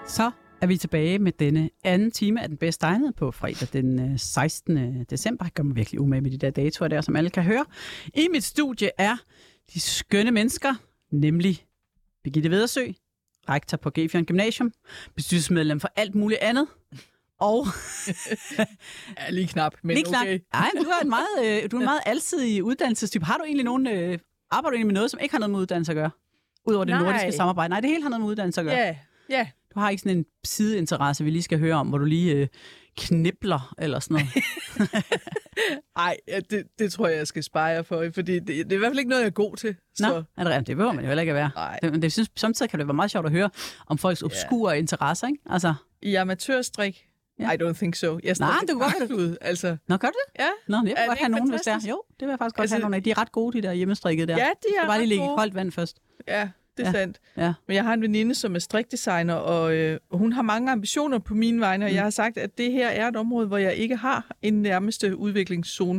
Så er vi tilbage med denne anden time af Den Bedste Egnede på fredag den 16. december. Jeg gør mig virkelig umage med de der datoer der, som alle kan høre. I mit studie er de skønne mennesker, nemlig Birgitte Vedersø, rektor på Gefion Gymnasium, bestyrelsesmedlem for alt muligt andet, og... ja, lige knap, men lige knap. okay. Ej, men du er en meget alsidig uddannelsestype. Har du egentlig arbejder du egentlig med noget, som ikke har noget med uddannelse at gøre? Udover det nordiske samarbejde. Nej, det hele har noget med uddannelse at gøre. Ja. Du har ikke sådan en sideinteresse, vi lige skal høre om, hvor du lige knibler eller sådan noget. Nej, det tror jeg skal spare jer for, fordi det er i hvert fald ikke noget, jeg er god til. Så. Nå, det behøver man jo heller ikke at være. Men det synes samtidig kan det være meget sjovt at høre om folks obskure interesser, ikke? Altså. I amatørstrik? I don't think so. Nej, du kan godt ud, altså. Nå, gør du det? Ja. Nå, jeg vil godt have nogen, hvis det er. Jo, det vil jeg faktisk godt have nogen af. De er ret gode, de der hjemmestrikkede der. Ja, de er bare lige lægge gode. koldt vand først. Ja, det er sandt. Ja. Men jeg har en veninde, som er strikdesigner, og hun har mange ambitioner på mine vegne, og jeg har sagt, at det her er et område, hvor jeg ikke har en nærmeste udviklingszone.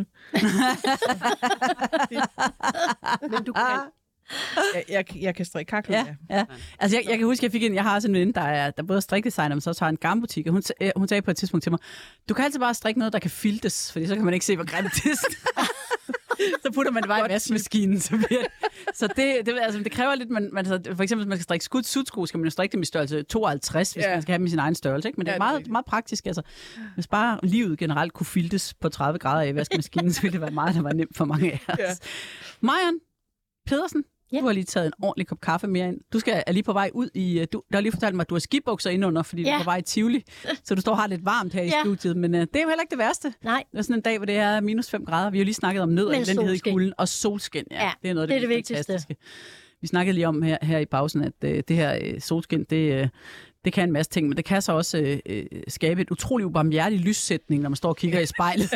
Men du kan... Jeg kan strikke kakler, ja. Altså, jeg kan huske, jeg har også en veninde, der både er strikdesigner, men så har en garnbutik, og hun sagde på et tidspunkt til mig, du kan altid bare strikke noget, der kan filtes, fordi så kan man ikke se, hvor grimt det er. Så putter man det bare i vaskemaskinen. Så det kræver lidt, for eksempel, hvis man skal strikke sudsko, skal man jo strikke dem i størrelse 52, hvis man skal have dem i sin egen størrelse. Ikke? Men det er meget praktisk. Altså. Hvis bare livet generelt kunne filtes på 30 grader i vaskemaskinen, så ville det være meget, der var nemt for mange af os. Ja. Marian Pedersen, du har lige taget en ordentlig kop kaffe mere ind. Du er lige på vej ud i... Du har lige fortalt mig, at du har skibukser indenunder, fordi du er på vej i Tivoli. Så du står og har lidt varmt her i studiet. Men det er jo heller ikke det værste. Nej. Det er sådan en dag, hvor det er minus 5 grader. Vi har jo lige snakket om nød og elendighed i kulden. Og solskin, det er noget af det vigtigste. Vi snakkede lige om her i pausen, at det her solskin, det kan en masse ting, men det kan så også skabe et utroligt ubarmhjertigt lyssætning, når man står og kigger i spejlet.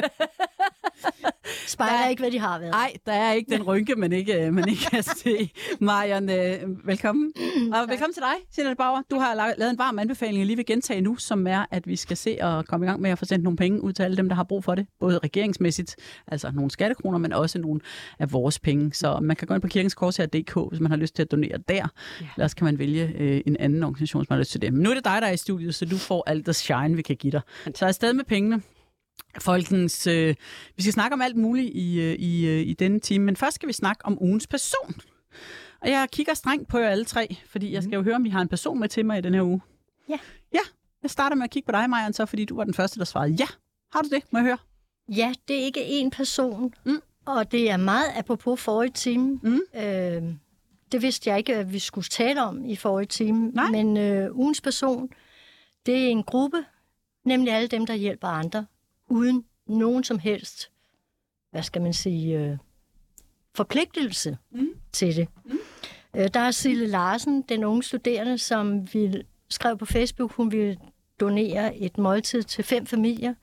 Spejler ikke, hvad de har været. Nej, der er ikke den rynke, man ikke kan se. Marian, velkommen. Og velkommen til dig, Jeanette Bauer. Du har lavet en varm anbefaling, jeg lige vil gentage nu, som er, at vi skal se og komme i gang med at få sendt nogle penge ud til alle dem, der har brug for det. Både regeringsmæssigt, altså nogle skattekroner, men også nogle af vores penge. Så man kan gå ind på kirkenskorshær.dk, hvis man har lyst til at donere der. Ellers kan man vælge en anden organisation, som har lyst til det. Men nu er det dig, der er i studiet, så du får alt det shine, vi kan give dig. Så afsted med pengene. Folkens, vi skal snakke om alt muligt i denne time, men først skal vi snakke om ugens person. Og jeg kigger strengt på jer alle tre, fordi jeg skal jo høre, om I har en person med til mig i den her uge. Ja. Ja, jeg starter med at kigge på dig, Marian, så, fordi du var den første, der svarede ja. Har du det? Må jeg høre? Ja, det er ikke én person, og det er meget apropos forrige time. Det vidste jeg ikke, at vi skulle tale om i forrige time, men ugens person, det er en gruppe, nemlig alle dem, der hjælper andre, uden nogen som helst, hvad skal man sige, forpligtelse til det. Der er Sille Larsen, den unge studerende, som skrev på Facebook, hun ville donere et måltid til 5 familier.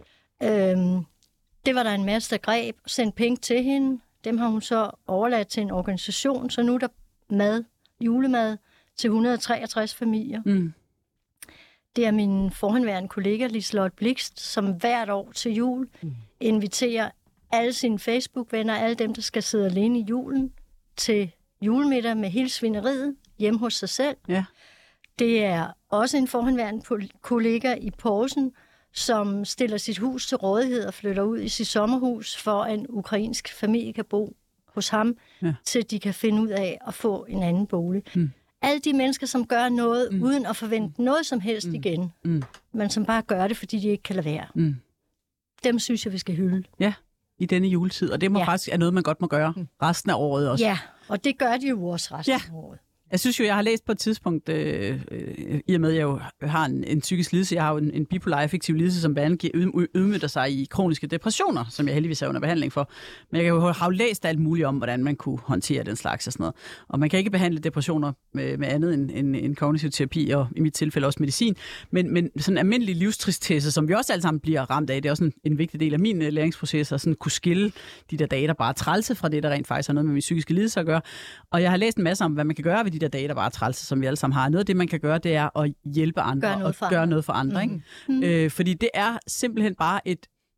Det var der en masse, der greb og sendte penge til hende. Dem har hun så overladt til en organisation, så nu er der julemad til 163 familier. Det er min forhenværende kollega, Liselotte Blikst, som hvert år til jul inviterer alle sine Facebook-venner, alle dem, der skal sidde alene i julen, til julemiddag med hele svineriet hjemme hos sig selv. Ja. Det er også en forhenværende kollega i Poulsen, som stiller sit hus til rådighed og flytter ud i sit sommerhus, for at en ukrainsk familie kan bo hos ham, til de kan finde ud af at få en anden bolig. Alle de mennesker, som gør noget uden at forvente noget som helst igen, men som bare gør det, fordi de ikke kan lade være. Dem synes jeg, vi skal hylde. Ja, i denne juletid. Og det må faktisk er noget, man godt må gøre resten af året også. Ja, og det gør de jo også resten af året. Jeg synes jo, jeg har læst på et tidspunkt, i og med, at jeg jo har en psykisk lidelse, jeg har jo en bipolar affektiv lidelse, som blandt andet udmønter sig i kroniske depressioner, som jeg heldigvis er under behandling for. Men jeg har jo læst alt muligt om, hvordan man kunne håndtere den slags og sådan noget. Og man kan ikke behandle depressioner med andet end kognitiv terapi, og i mit tilfælde også medicin. Men sådan en almindelig livstristesse, som vi også alle sammen bliver ramt af, det er også en vigtig del af min læringsproces, at sådan kunne skille de der dage, der bare er trælse fra det, der rent faktisk har noget med min psykiske lidelse at gøre. Og jeg har læst en masse om, hvad man kan gøre ved de der dage, der bare er trælse, som vi alle sammen har. Noget af det, man kan gøre, det er at hjælpe andre og gøre noget for andre. Ikke? Fordi det er simpelthen bare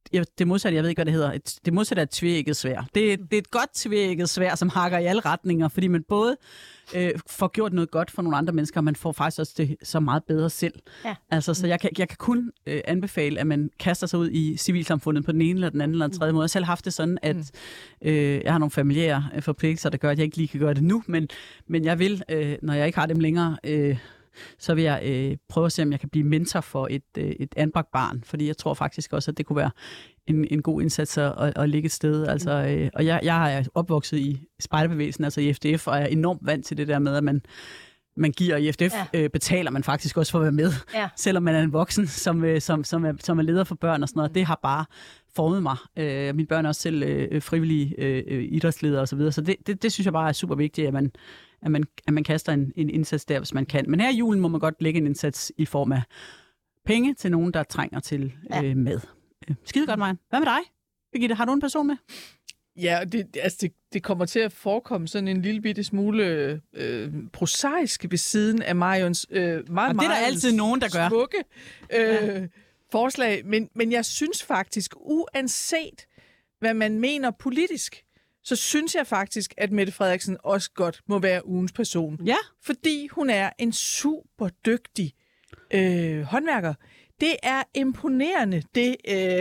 det modsatte, jeg ved ikke, hvad det hedder. Det modsatte er et tveægget sværd. Det er et godt tveægget sværd, som hakker i alle retninger, fordi man både får gjort noget godt for nogle andre mennesker, og man får faktisk også det så meget bedre selv. Ja. Altså, så jeg kan kun anbefale, at man kaster sig ud i civilsamfundet på den ene eller den anden eller den tredje måde. Jeg har selv haft det sådan, at jeg har nogle familiære forpligtelser, der gør, at jeg ikke lige kan gøre det nu, men jeg vil, når jeg ikke har dem længere, så vil jeg prøve at se, om jeg kan blive mentor for et anbragt barn, fordi jeg tror faktisk også, at det kunne være en god indsats at ligge et sted. Altså, og jeg er opvokset i spejderbevægelsen, altså i FDF, og er enormt vant til det der med, at man giver i FDF, betaler man faktisk også for at være med, selvom man er en voksen, som er leder for børn og sådan noget. Det har bare formet mig. Mine børn er også selv frivillige idrætsledere og så videre, så det synes jeg bare er super vigtigt, at man kaster en indsats der, hvis man kan. Men her i julen må man godt lægge en indsats i form af penge til nogen, der trænger til mad. Skide godt, Marian. Hvad med dig, Birgitte? Har du en person med? Ja, det kommer til at forekomme sådan en lille bitte smule prosaisk ved siden af Marions meget det er der altid nogen, der gør. Smukke forslag. Men jeg synes faktisk, uanset hvad man mener politisk, så synes jeg faktisk, at Mette Frederiksen også godt må være ugens person. Ja. Fordi hun er en super dygtig håndværker. Det er imponerende, det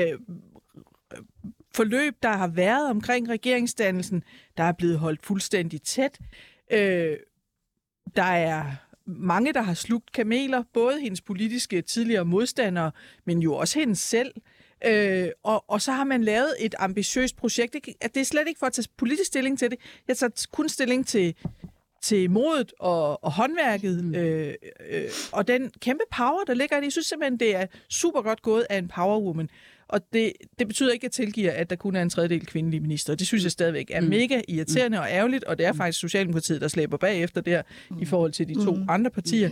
forløb, der har været omkring regeringsdannelsen, der er blevet holdt fuldstændig tæt. Der er mange, der har slugt kameler, både hendes politiske tidligere modstandere, men jo også hendes selv. Og så har man lavet et ambitiøst projekt. Det er slet ikke for at tage politisk stilling til det. Jeg tager kun stilling til modet og håndværket, og den kæmpe power, der ligger i det. Jeg synes simpelthen, det er super godt gået af en powerwoman. Og det betyder ikke, at jeg tilgiver, at der kun er en tredjedel kvindelige minister. Det synes jeg stadigvæk er mega irriterende og ærgerligt, og det er faktisk Socialdemokratiet, der slæber bagefter der i forhold til de to andre partier.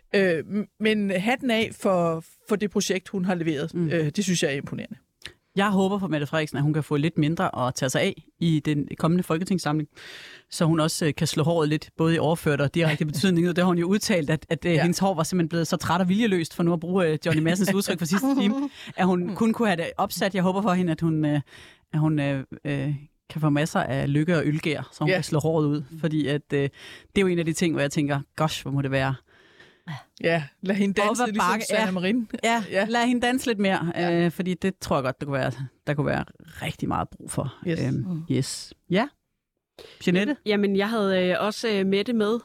Men hatten af for det projekt, hun har leveret. Det synes jeg er imponerende. Jeg håber for Mette Frederiksen, at hun kan få lidt mindre at tage sig af i den kommende folketingssamling, så hun også kan slå håret lidt, både i overført og direkte betydning. Og der har hun jo udtalt, at hendes hår var simpelthen blevet så træt og viljeløst, for nu at bruge Johnny Madsens udtryk for sidste time, at hun kun kunne have det opsat. Jeg håber for hende, at hun kan få masser af lykke og ølgær, så hun kan slå håret ud. Fordi at, det er jo en af de ting, hvor jeg tænker, gosh, hvor må det være. Ja, lad hende danse ligesom Sanna Marin. Ja, lad hende danse lidt mere, fordi det tror jeg godt, der kunne være rigtig meget brug for. Yes. Ja. Jeanette? Jamen, jeg havde også Mette med,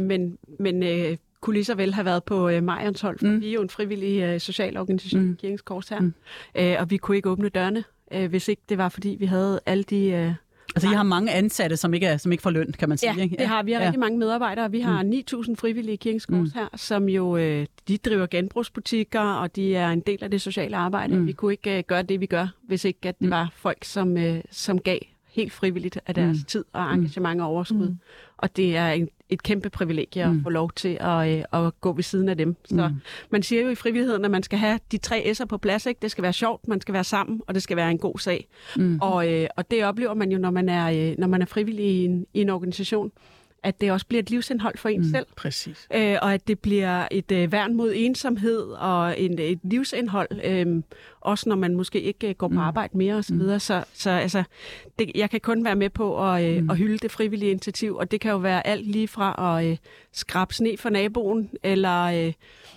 men kunne lige så vel have været på Marions hold, for vi er jo en frivillig social organisation, Kirkens Kors her, og vi kunne ikke åbne dørene, hvis ikke det var, fordi vi havde alle de... Altså, I har mange ansatte, som ikke får løn, kan man sige, ikke? Ja, det har vi. Vi har rigtig mange medarbejdere. Vi har 9.000 frivillige i Kirkens Kors her, som jo de driver genbrugsbutikker, og de er en del af det sociale arbejde. Vi kunne ikke gøre det, vi gør, hvis ikke at det var folk, som gav helt frivilligt af deres tid og engagement og overskud. Og det er et kæmpe privilegie at få lov til at gå ved siden af dem. Så man siger jo i frivilligheden, at man skal have de 3 S'er på plads, ikke? Det skal være sjovt, man skal være sammen, og det skal være en god sag. Og det oplever man jo, når man er frivillig i en organisation, at det også bliver et livsindhold for en selv. Præcis. Og at det bliver et værn mod ensomhed og et livsindhold, også når man måske ikke går på arbejde mere osv. Så altså, jeg kan kun være med på at hylde det frivillige initiativ, og det kan jo være alt lige fra at skrabe sne for naboen, eller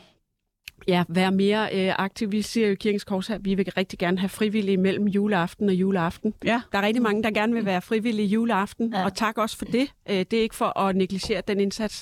være mere aktiv. Vi siger jo i Kirkens Kors her, vi vil rigtig gerne have frivillige mellem juleaften og juleaften. Ja. Der er rigtig mange, der gerne vil være frivillige juleaften, og tak også for det. Det er ikke for at negligere den indsats,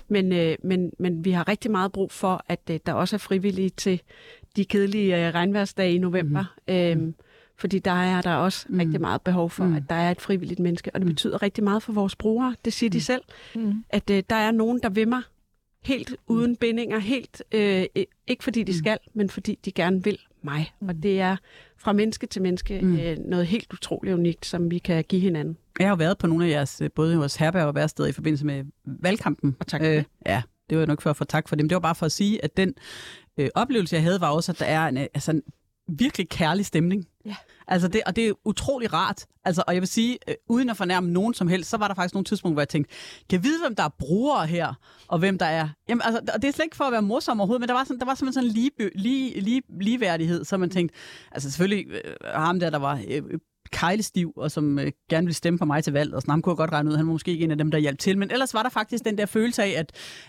men vi har rigtig meget brug for, at der også er frivillige til de kedelige regnværsdage i november. Fordi der er der også rigtig meget behov for, at der er et frivilligt menneske, og det betyder rigtig meget for vores brugere. Det siger de selv, at der er nogen, der vil mig helt uden bindinger, helt ikke fordi de skal, men fordi de gerne vil mig. Og det er fra menneske til menneske noget helt utroligt unikt, som vi kan give hinanden. Jeg har jo været på nogle af jeres, både vores herberg og værsteder i forbindelse med valgkampen. Og tak for det. Ja, det var nok for at få tak for dem. Det var bare for at sige, at den oplevelse, jeg havde, var også, at der er en virkelig kærlig stemning. Ja. Altså det, og det er utrolig rart. Altså, og jeg vil sige, uden at fornærme nogen som helst, så var der faktisk nogle tidspunkter, hvor jeg tænkte, kan jeg vide, hvem der er brugere her, og hvem der er... Jamen, altså, og det er slet ikke for at være morsom overhovedet, men der var simpelthen sådan en ligeværdighed, så man tænkte, altså selvfølgelig ham der var... kejlestiv, og som gerne ville stemme på mig til valg, og sådan ham kunne jeg godt regne ud, han var måske ikke en af dem, der hjalp til, men ellers var der faktisk den der følelse af,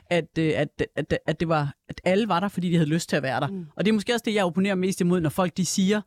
at det var, at alle var der, fordi de havde lyst til at være der. Og det er måske også det, jeg opponerer mest imod, når folk de siger,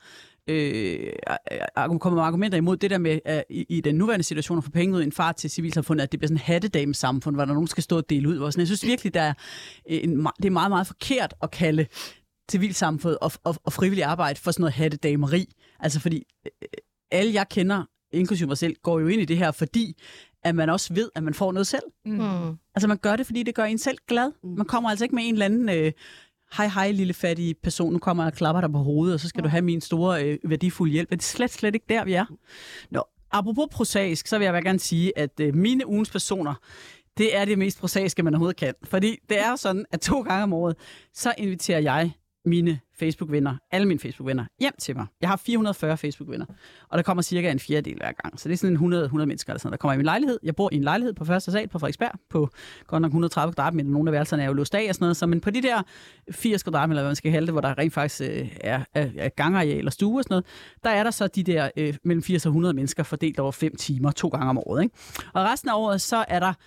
kommer med argumenter imod det der med, i den nuværende situation at få penge ud i en fart til civilsamfundet, at det bliver sådan en hattedame-samfund, hvor der nogen skal stå og dele ud. Og sådan. Jeg synes virkelig, det er meget, meget forkert at kalde civilsamfundet og frivillig arbejde for sådan noget hattedameri. Altså fordi alle jeg kender, inklusive mig selv, går jo ind i det her, fordi at man også ved, at man får noget selv. Altså man gør det, fordi det gør en selv glad. Man kommer altså ikke med en eller anden hej lille fattige person, nu kommer jeg og klapper dig på hovedet, og så skal du have min store værdifulde hjælp. Det er slet ikke der, vi er. Nå, apropos prosaisk, så vil jeg gerne sige, at mine ugens personer, det er det mest prosaiske, man overhovedet kan. Fordi det er jo sådan, at 2 gange om året, så inviterer jeg mine Facebook-venner, alle mine Facebook-venner, hjem til mig. Jeg har 440 Facebook-venner, og der kommer cirka en fjerdedel hver gang. Så det er sådan 100 mennesker, der kommer i min lejlighed. Jeg bor i en lejlighed på første sal på Frederiksberg, på godt nok 130 kvadratmeter. Nogle af værelserne er jo låst af og sådan noget. Så, men på de der 80 kvadratmeter, eller hvad man skal kalde det, hvor der rent faktisk er gangareal og stue og sådan noget, der er der så de der mellem 80 og 100 mennesker fordelt over 5 timer, 2 gange om året. Ikke? Og resten af året, så er der...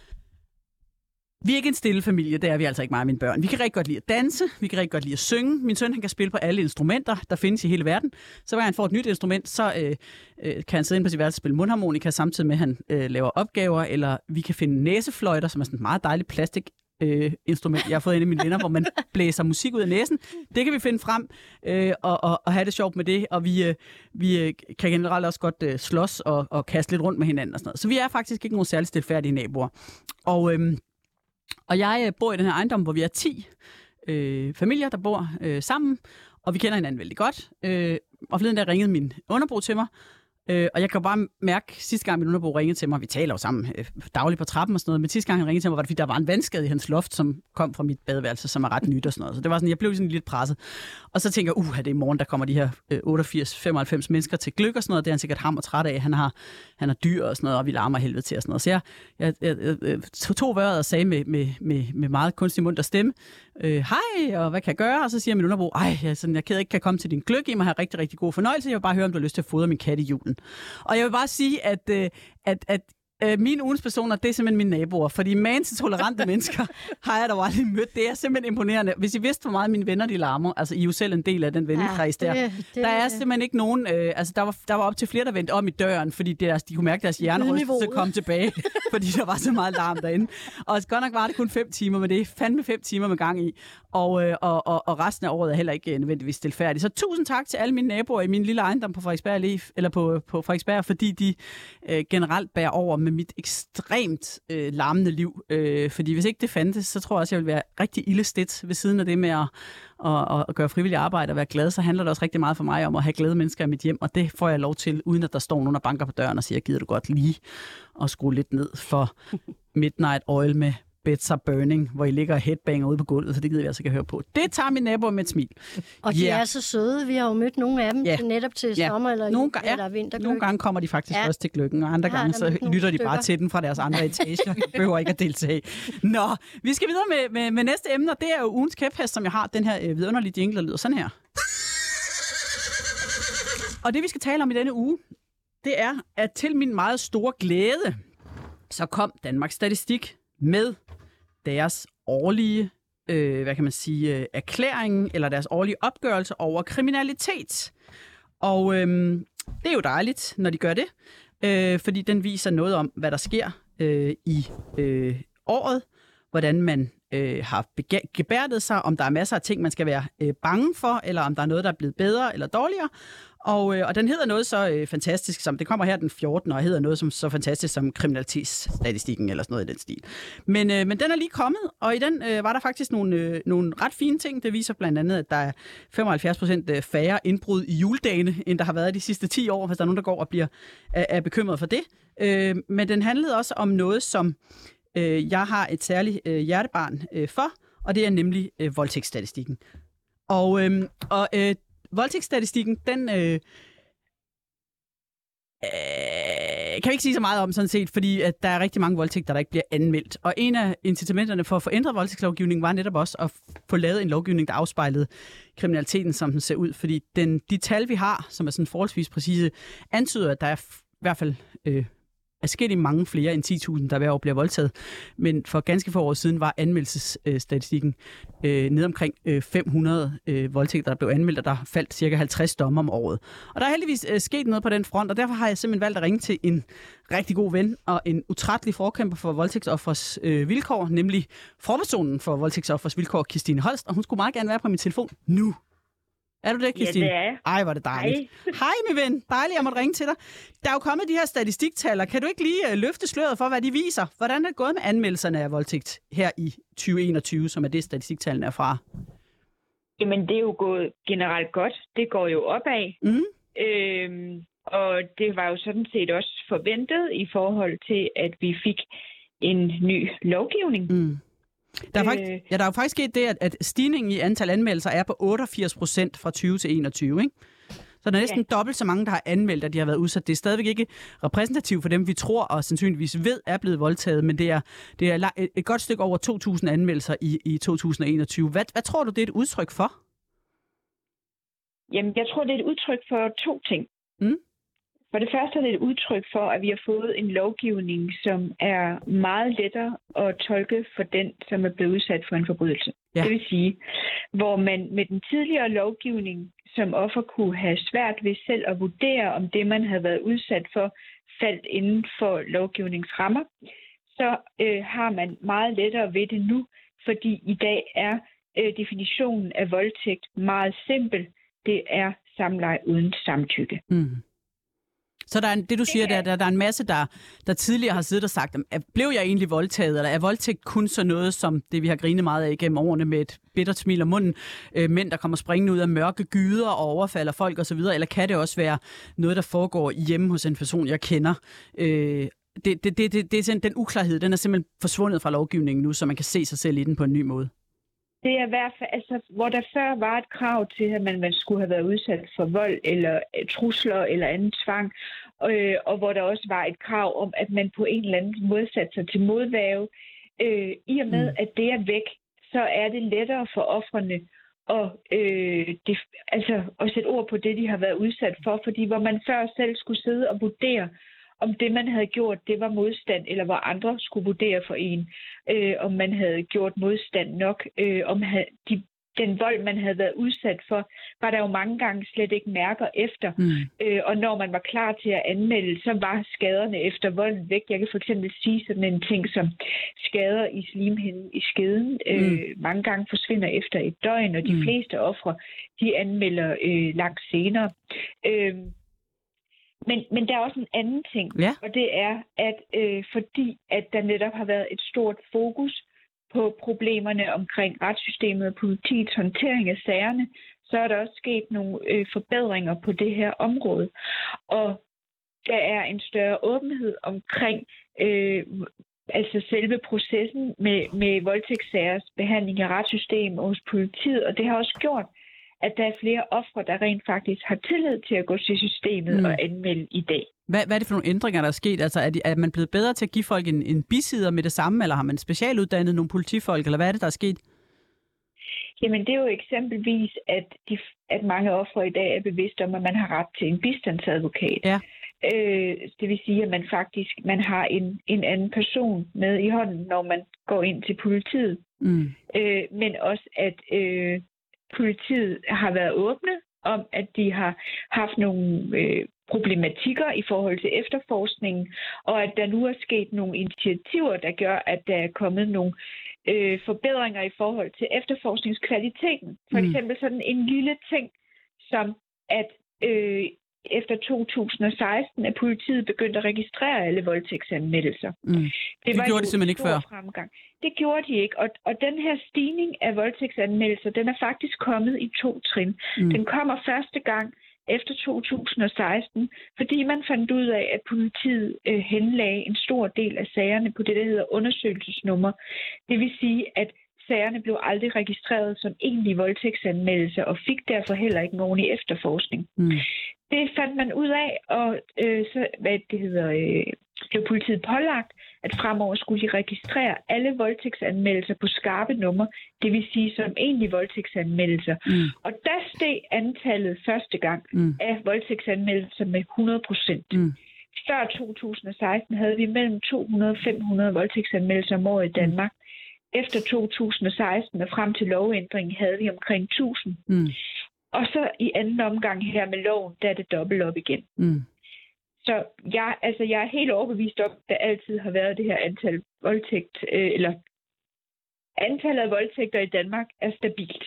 Vi er ikke en stille familie, det er vi altså ikke, mig og mine børn. Vi kan rigtig godt lide at danse, vi kan rigtig godt lide at synge. Min søn, han kan spille på alle instrumenter, der findes i hele verden. Så hver gang han får et nyt instrument, så kan han sidde inde på sit værelse og spille mundharmonika, samtidig med, at han laver opgaver. Eller vi kan finde næsefløjter, som er sådan et meget dejligt plastik instrument, jeg har fået en af mine venner, hvor man blæser musik ud af næsen. Det kan vi finde frem og have det sjovt med det. Og vi kan generelt også godt slås og kaste lidt rundt med hinanden og sådan noget. Så vi er faktisk ikke nogen særlig stilfærdige naboer. Og jeg bor i den her ejendom, hvor vi er 10 familier, der bor sammen, og vi kender hinanden vældig godt. Og forleden der ringede min underbo til mig, og jeg kan bare mærke, sidste gang min underbo ringede til mig, vi taler jo sammen dagligt på trappen og sådan noget, men sidste gang han ringede til mig, var det fordi, der var en vandskade i hans loft, som kom fra mit badeværelse, som er ret nyt og sådan noget. Så det var sådan, jeg blev sådan lidt presset. Og så tænker jeg, det er i morgen, der kommer de her 88-95 mennesker til Gløgg og sådan noget. Det er han sikkert hammer træt af. Han har dyr og sådan noget, og vi larmer helvede til og sådan noget. Så jeg tog vejret og sagde med meget kunstig mund og stemme, hej, og hvad kan jeg gøre? Og så siger min underbo, jeg er ked af ikke kan komme til din Gløgg, I må have rigtig, rigtig god fornøjelse. Jeg vil bare høre, om du har lyst til at fodre min kat i julen. Og jeg vil bare sige, at mine ugens personer, det er simpelthen mine naboer, fordi man til tolerante mennesker har jeg dog aldrig mødt. Det er simpelthen imponerende. Hvis I vidste, hvor meget mine venner de larmer, altså I er jo selv en del af den vennekreds der. Der er simpelthen ikke nogen, altså der var op til flere, der vendte om i døren, fordi de kunne mærke deres hjernerystelse komme tilbage, fordi der var så meget larm derinde. Og godt nok var det kun 5 timer, men det er fandme 5 timer med gang i. Og resten af året er heller ikke nødvendigvis stilfærdigt. Så tusind tak til alle mine naboer i min lille ejendom på Frederiksberg, eller på Frederiksberg, fordi de generelt bærer over med mit ekstremt larmende liv. Fordi hvis ikke det fandtes, så tror jeg også, jeg ville være rigtig ildestit ved siden af det med at gøre frivillig arbejde og være glad. Så handler det også rigtig meget for mig om at have glade mennesker i mit hjem, og det får jeg lov til, uden at der står nogen, der banker på døren og siger, gider du godt lige at skrue lidt ned for Midnight Oil med Beds Are Burning, hvor I ligger og headbanger ude på gulvet, så det gider vi altså ikke høre på. Det tager mine naboer med et smil. Og de er så søde. Vi har jo mødt nogle af dem netop til sommer eller vintergløgg. Nogle gange kommer de faktisk også til Gløggen, og andre gange så lytter de bare til den fra deres andre etager. Behøver ikke at deltage. Nå, vi skal videre med næste emne, og det er jo ugens kæphest, som jeg har. Den her vidunderlige jingle, der lyder sådan her. Og det, vi skal tale om i denne uge, det er, at til min meget store glæde, så kom Danmarks Statistik med deres årlige, erklæring, eller deres årlige opgørelse over kriminalitet. Og det er jo dejligt, når de gør det, fordi den viser noget om, hvad der sker i året, hvordan man har gebærdet sig, om der er masser af ting, man skal være bange for, eller om der er noget, der er blevet bedre eller dårligere. Og den hedder noget så fantastisk som, det kommer her den 14. og hedder noget som så fantastisk som kriminalitetsstatistikken eller sådan noget i den stil. Men den er lige kommet, og i den var der faktisk nogle ret fine ting. Det viser blandt andet, at der er 75% færre indbrud i juledagene, end der har været de sidste 10 år, hvis der er nogen, der går og er bekymret for det. Men den handlede også om noget, som jeg har et særligt hjertebarn for, og det er nemlig voldtægtsstatistikken. Og voldtægtsstatistikken, kan vi ikke sige så meget om sådan set, fordi at der er rigtig mange voldtægter, der ikke bliver anmeldt. Og en af incitamenterne for at få ændret voldtægtslovgivningen var netop også at få lavet en lovgivning, der afspejlede kriminaliteten, som den ser ud. Fordi de tal, vi har, som er sådan forholdsvis præcise, antyder, at der er i hvert fald adskillige mange flere end 10.000, der hver år bliver voldtaget. Men for ganske få år siden var anmeldelsesstatistikken ned omkring 500 voldtægter, der blev anmeldt, og der faldt cirka 50 domme om året. Og der er heldigvis sket noget på den front, og derfor har jeg simpelthen valgt at ringe til en rigtig god ven og en utrættelig forkæmper for voldtægtsoffers vilkår, nemlig forpersonen for voldtægtsoffers vilkår, Kirstine Holst, og hun skulle meget gerne være på min telefon nu. Er du det, Kirstine? Ja, det er jeg. Ej, hvor er det dejligt. Hej, min ven. Dejligt, jeg måtte ringe til dig. Der er jo kommet de her statistiktaler. Kan du ikke lige løfte sløret for, hvad de viser? Hvordan er det gået med anmeldelserne af voldtægt her i 2021, som er det, statistiktallene er fra? Jamen, det er jo gået generelt godt. Det går jo opad. Og det var jo sådan set også forventet i forhold til, at vi fik en ny lovgivning. Der er jo faktisk sket det, at stigningen i antal anmeldelser er på 88% fra 20 til 21, ikke? Så der er næsten dobbelt så mange, der har anmeldt, at de har været udsat. Det er stadigvæk ikke repræsentativt for dem, vi tror og sandsynligvis ved er blevet voldtaget, men det er et godt stykke over 2.000 anmeldelser i 2021. Hvad tror du, det er et udtryk for? Jamen, jeg tror, det er et udtryk for to ting. For det første er det et udtryk for, at vi har fået en lovgivning, som er meget lettere at tolke for den, som er blevet udsat for en forbrydelse. Ja. Det vil sige, hvor man med den tidligere lovgivning som offer kunne have svært ved selv at vurdere, om det, man havde været udsat for, faldt inden for lovgivningsrammer, så har man meget lettere ved det nu, fordi i dag er definitionen af voldtægt meget simpel. Det er samleje uden samtykke. Så der er det, du siger, der er en masse, der tidligere har siddet og sagt, blev jeg egentlig voldtaget, eller er voldtægt kun så noget som det, vi har grinet meget af igennem årene med et bittert smil om munden, mænd, der kommer springende ud af mørke gyder og overfalder folk osv., eller kan det også være noget, der foregår hjemme hos en person, jeg kender? Det er sådan, den uklarhed, den er simpelthen forsvundet fra lovgivningen nu, så man kan se sig selv i den på en ny måde. Det er i hvert fald, altså, hvor der før var et krav til, at man skulle have været udsat for vold eller trusler eller anden tvang, og hvor der også var et krav om, at man på en eller anden måde satte sig til modværge. I og med, at det er væk, så er det lettere for ofrene at sætte ord på det, de har været udsat for, fordi hvor man før selv skulle sidde og vurdere, om det, man havde gjort, det var modstand, eller hvor andre skulle vurdere for en, om man havde gjort modstand nok, om den vold, man havde været udsat for, var der jo mange gange slet ikke mærker efter. Og når man var klar til at anmelde, så var skaderne efter volden væk. Jeg kan for eksempel sige sådan en ting som skader i slimhinden i skeden. Mange gange forsvinder efter et døgn, og de fleste ofre, de anmelder langt senere. Men der er også en anden ting, og det er, at fordi at der netop har været et stort fokus på problemerne omkring retssystemet og politiets håndtering af sagerne, så er der også sket nogle forbedringer på det her område. Og der er en større åbenhed omkring selve processen med voldtægtssagers behandling af retssystemet og hos politiet, og det har også gjort, at der er flere ofre, der rent faktisk har tillid til at gå til systemet og anmelde i dag. Hvad er det for nogle ændringer, der er sket? Altså, er man blevet bedre til at give folk en bisider med det samme, eller har man specialuddannet nogle politifolk, eller hvad er det, der er sket? Jamen, det er jo eksempelvis, at mange ofre i dag er bevidste om, at man har ret til en bistandsadvokat. Ja. Det vil sige, at man har en anden person med i hånden, når man går ind til politiet. Men også, at politiet har været åbne om, at de har haft nogle problematikker i forhold til efterforskningen, og at der nu er sket nogle initiativer, der gør, at der er kommet nogle forbedringer i forhold til efterforskningskvaliteten. For eksempel sådan en lille ting, som at efter 2016 er politiet begyndt at registrere alle voldtægtsanmeldelser. Det gjorde de simpelthen ikke før. Fremgang. Det gjorde de ikke, og den her stigning af voldtægtsanmeldelser, den er faktisk kommet i 2 trin. Den kommer første gang efter 2016, fordi man fandt ud af, at politiet henlagde en stor del af sagerne på det, der hedder undersøgelsesnummer. Det vil sige, at sagerne blev aldrig registreret som egentlige voldtægtsanmeldelser og fik derfor heller ikke en ordentlig efterforskning. det fandt man ud af, og så blev politiet pålagt, at fremover skulle de registrere alle voldtægtsanmeldelser på skarpe numre, det vil sige som egentlige voldtægtsanmeldelser. Og der steg antallet første gang af voldtægtsanmeldelser med 100%. Før 2016 havde vi mellem 200 og 500 voldtægtsanmeldelser om året i Danmark. Efter 2016 og frem til lovændringen havde vi omkring 1000. Og så i anden omgang her med loven, der er det dobbelt op igen. Så jeg er helt overbevist om, at der altid har været det her antal antallet af voldtægter i Danmark er stabilt.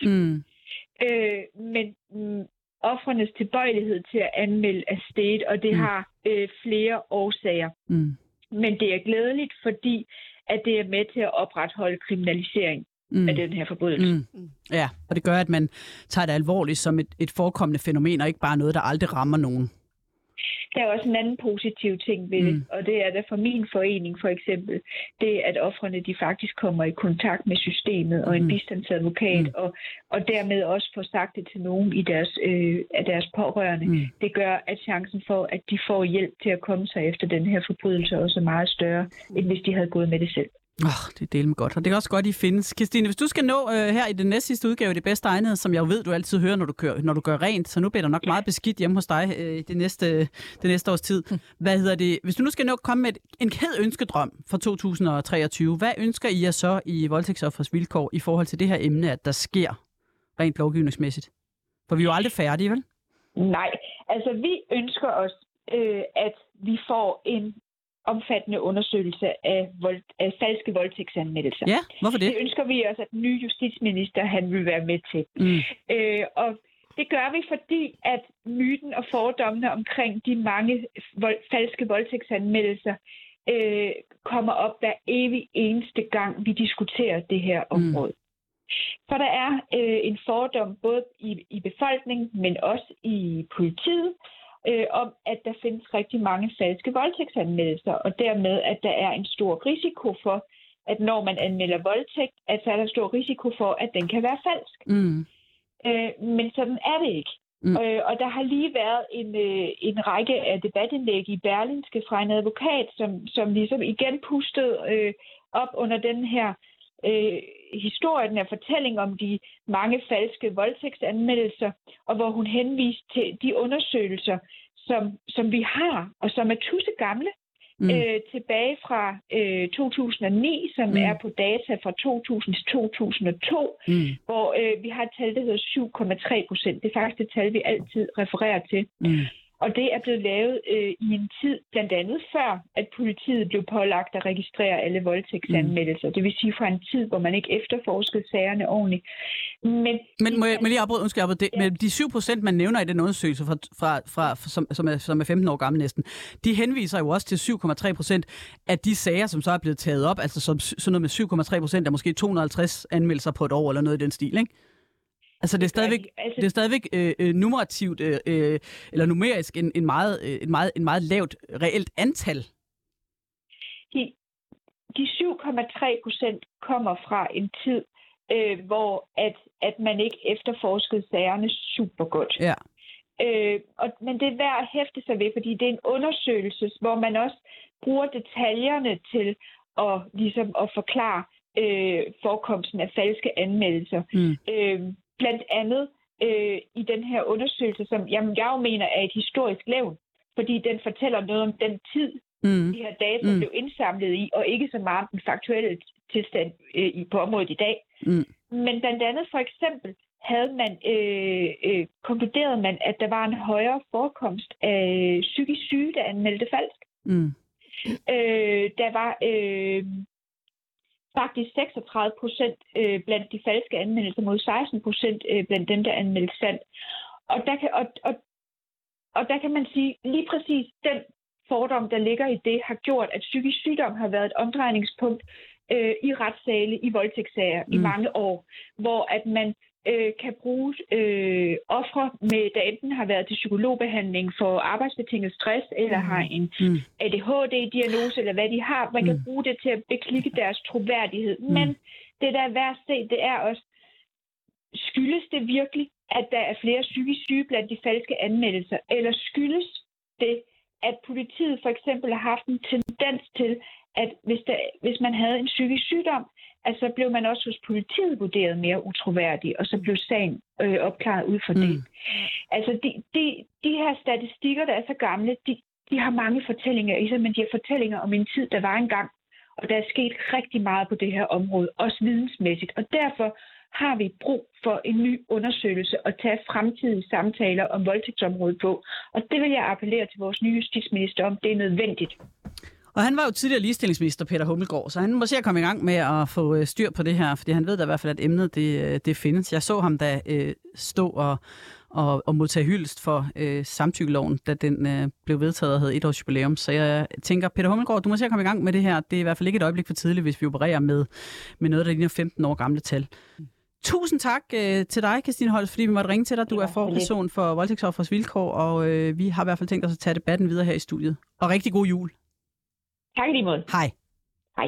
Men ofrenes tilbøjelighed til at anmelde er steget, og det har flere årsager. Men det er glædeligt, fordi at det er med til at opretholde kriminalisering af den her forbrydelse. Ja, og det gør, at man tager det alvorligt som et forekommende fænomen, og ikke bare noget, der aldrig rammer nogen. Der er også en anden positiv ting ved det, og det er der for min forening for eksempel, det at ofrene de faktisk kommer i kontakt med systemet og en bistandsadvokat, og dermed også får sagt det til nogen af deres pårørende. Det gør, at chancen for, at de får hjælp til at komme sig efter den her forbrydelse også er meget større, end hvis de havde gået med det selv. Det er delt godt, og det er også godt, I findes. Christine, hvis du skal nå her i den næste sidste udgave, det bedste egnede, som jeg ved, du altid hører, når du gør rent, så nu bliver der nok meget beskidt hjemme hos dig det næste års tid. Hvis du nu skal nå komme med en hed ønskedrøm for 2023, hvad ønsker I jer så i Voldtægtsoffers Vilkår i forhold til det her emne, at der sker rent lovgivningsmæssigt? For vi er jo aldrig færdige, vel? Nej, altså vi ønsker os, at vi får en omfattende undersøgelse af falske voldtægtsanmeldelser. Ja, hvorfor det? Det ønsker vi også, at den nye justitsminister han vil være med til. Og det gør vi, fordi at myten og fordommene omkring de mange falske voldtægtsanmeldelser kommer op hver evig eneste gang, vi diskuterer det her område. For der er en fordom både i befolkningen, men også i politiet, om, at der findes rigtig mange falske voldtægtsanmeldelser, og dermed, at der er en stor risiko for, at når man anmelder voldtægt, at så er der stor risiko for, at den kan være falsk. Men sådan er det ikke. Og der har lige været en række af debatindlæg i Berlingske fra en advokat, som ligesom igen pustede op under den her historie, den her fortælling om de mange falske voldtægtsanmeldelser, og hvor hun henviste til de undersøgelser, som vi har, og som er tussegamle, tilbage fra 2009, som er på data fra 2000 til 2002, hvor vi har et tal, der hedder 7,3%. Det er faktisk det tal, vi altid refererer til. Og det er blevet lavet i en tid, blandt andet før, at politiet blev pålagt at registrere alle voldtægtsanmeldelser. Det vil sige fra en tid, hvor man ikke efterforskede sagerne ordentligt. Men må jeg lige afbryde? Men de 7%, man nævner i den undersøgelse, som er 15 år gammel næsten, de henviser jo også til 7,3% af de sager, som så er blevet taget op. Altså sådan noget med 7,3% af måske 250 anmeldelser på et år, eller noget i den stil, ikke? Altså det er stadigvæk numerativt eller numerisk en meget lavt reelt antal. De 7,3% kommer fra en tid, hvor at man ikke efterforskede sagerne super godt. Ja. Men det er værd at hæfte sig ved, fordi det er en undersøgelse, hvor man også bruger detaljerne til at forklare forekomsten af falske anmeldelser. Blandt andet i den her undersøgelse, som jeg jo mener er et historisk levn, fordi den fortæller noget om den tid, de her data blev indsamlet i, og ikke så meget om den faktuelle tilstand på området i dag. Men blandt andet for eksempel havde man konkluderet man, at der var en højere forekomst af psykisk syge, der anmeldte falsk. Der var faktisk 36% blandt de falske anmeldelser mod 16% blandt dem, der anmeldte sandt. Og der kan man sige, lige præcis den fordom, der ligger i det, har gjort, at psykisk sygdom har været et omdrejningspunkt i retssale, i voldtægtssager i mange år, hvor at man kan bruge ofre, der enten har været til psykologbehandling for arbejdsbetinget stress, eller har en ADHD-diagnose, eller hvad de har. Man kan bruge det til at beklikke deres troværdighed. Men det, der er værd at se, det er også, skyldes det virkelig, at der er flere psykisk syge blandt de falske anmeldelser? Eller skyldes det, at politiet for eksempel har haft en tendens til, at hvis man havde en psykisk sygdom, altså blev man også hos politiet vurderet mere utroværdig, og så blev sagen opklaret ud fra det. Altså de her statistikker, der er så gamle, de har mange fortællinger i sig, men de har fortællinger om en tid, der var engang, og der er sket rigtig meget på det her område, også vidensmæssigt. Og derfor har vi brug for en ny undersøgelse og tage fremtidige samtaler om voldtægtsområdet på. Og det vil jeg appellere til vores nye justitsminister om. Det er nødvendigt. Og han var jo tidligere ligestillingsminister, Peter Hummelgaard, så han må se at komme i gang med at få styr på det her, fordi han ved da i hvert fald, at emnet det findes. Jeg så ham da stå og modtage hyldest for samtykkeloven, da den blev vedtaget og havde 1 års jubilæum. Så jeg tænker, Peter Hummelgaard, du må se at komme i gang med det her. Det er i hvert fald ikke et øjeblik for tidligt, hvis vi opererer med noget, der ligner 15 år gamle tal. Tusind tak til dig, Christine Holst, fordi vi måtte ringe til dig. Du er forperson for voldtægtsoffers vilkår, og vi har i hvert fald tænkt os at tage debatten videre her i studiet. Og rigtig god jul. Tak i lige måde. Hej. Hej.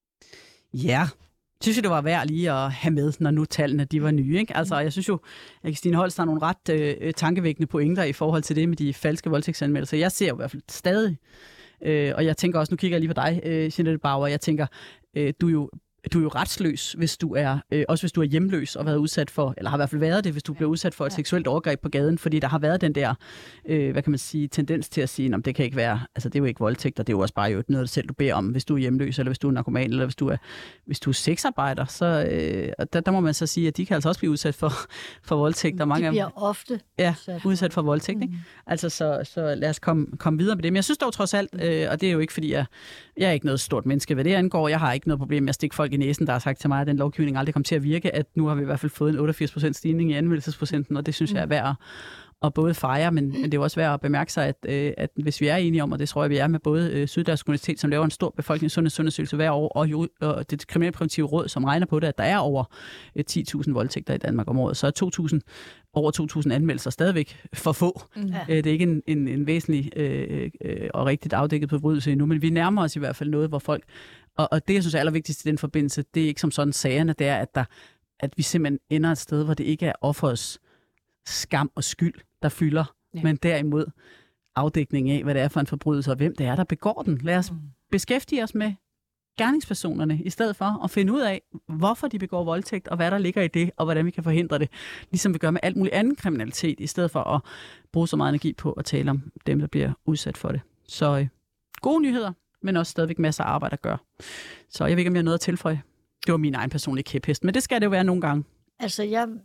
Ja, synes jeg, det var værd lige at have med, når nu tallene de var nye. Ikke? Altså, jeg synes jo, at Christine Holst har nogle ret tankevækkende pointer i forhold til det med de falske voldtægtsanmeldelser. Jeg ser jo i hvert fald stadig, og jeg tænker også, nu kigger jeg lige på dig, Jeanette Bauer, jeg tænker, du er jo retsløs, hvis du er, også hvis du er hjemløs og været udsat for, eller har i hvert fald været det, hvis du bliver udsat for et seksuelt overgreb på gaden, fordi der har været den der, hvad kan man sige, tendens til at sige, det kan ikke være, altså det er jo ikke voldtægt, og det er jo også bare noget, selv du beder om, hvis du er hjemløs, eller hvis du er narkoman, eller hvis du er sexarbejder, så der må man så sige, at de kan altså også blive udsat for voldtægt. Og mange de bliver ofte udsat for voldtægt. Ikke? Altså, så lad os komme videre med det. Men jeg synes dog trods alt, og det er jo ikke, fordi jeg er ikke noget stort menneske, hvad det angår. Jeg har ikke noget problem med at stikke folk i næsen, der har sagt til mig, at den lovgivning aldrig kom til at virke, at nu har vi i hvert fald fået en 88% stigning i anmeldelsesprocenten, og det synes jeg er værd at både fejre, men det er jo også værd at bemærke sig, at hvis vi er enige om, og det tror jeg, vi er med både Syddansk Universitet, som laver en stor befolkningssundhedsundersøgelse hver år, og det kriminalpræventive råd, som regner på det, at der er over 10.000 voldtægter i Danmark om året, så er over 2.000 anmeldelser stadigvæk for få. Det er ikke en væsentlig og rigtigt afdækket forbrydelse endnu, men vi nærmer os i hvert fald noget, hvor folk. Og det, jeg synes er allervigtigst i den forbindelse, det er ikke som sådan sagerne, det er, at vi simpelthen ender et sted, hvor det ikke er offerets skam og skyld, der fylder, men derimod afdækning af, hvad det er for en forbrydelse, og hvem det er, der begår den. Lad os beskæftige os med gerningspersonerne, i stedet for at finde ud af, hvorfor de begår voldtægt, og hvad der ligger i det, og hvordan vi kan forhindre det. Ligesom vi gør med alt muligt anden kriminalitet, i stedet for at bruge så meget energi på at tale om dem, der bliver udsat for det. Så gode nyheder, men også stadigvæk masser af arbejde at gøre. Så jeg ved ikke, om jeg har noget at tilføje. Det var min egen personlige kæphest, men det skal det jo være nogle gange. Altså,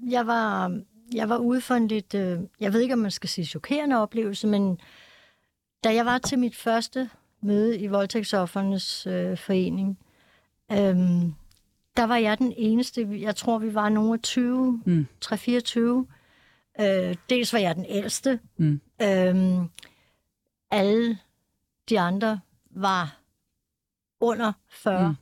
jeg var ude for en lidt, jeg ved ikke, om man skal sige chokerende oplevelse, men da jeg var til mit første møde i Voldtægtsoffernes forening, der var jeg den eneste, jeg tror, vi var nogle af 20, 3-24. Dels var jeg den ældste. Alle de andre var under 40.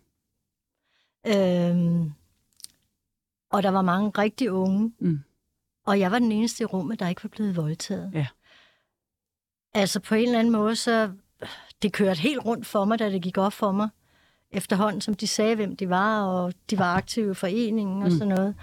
Og der var mange rigtig unge. Og jeg var den eneste i rummet, der ikke var blevet voldtaget. Ja. Altså på en eller anden måde, så det kørte helt rundt for mig, da det gik op for mig. Efterhånden, som de sagde, hvem de var, og de var aktive i foreningen og sådan noget.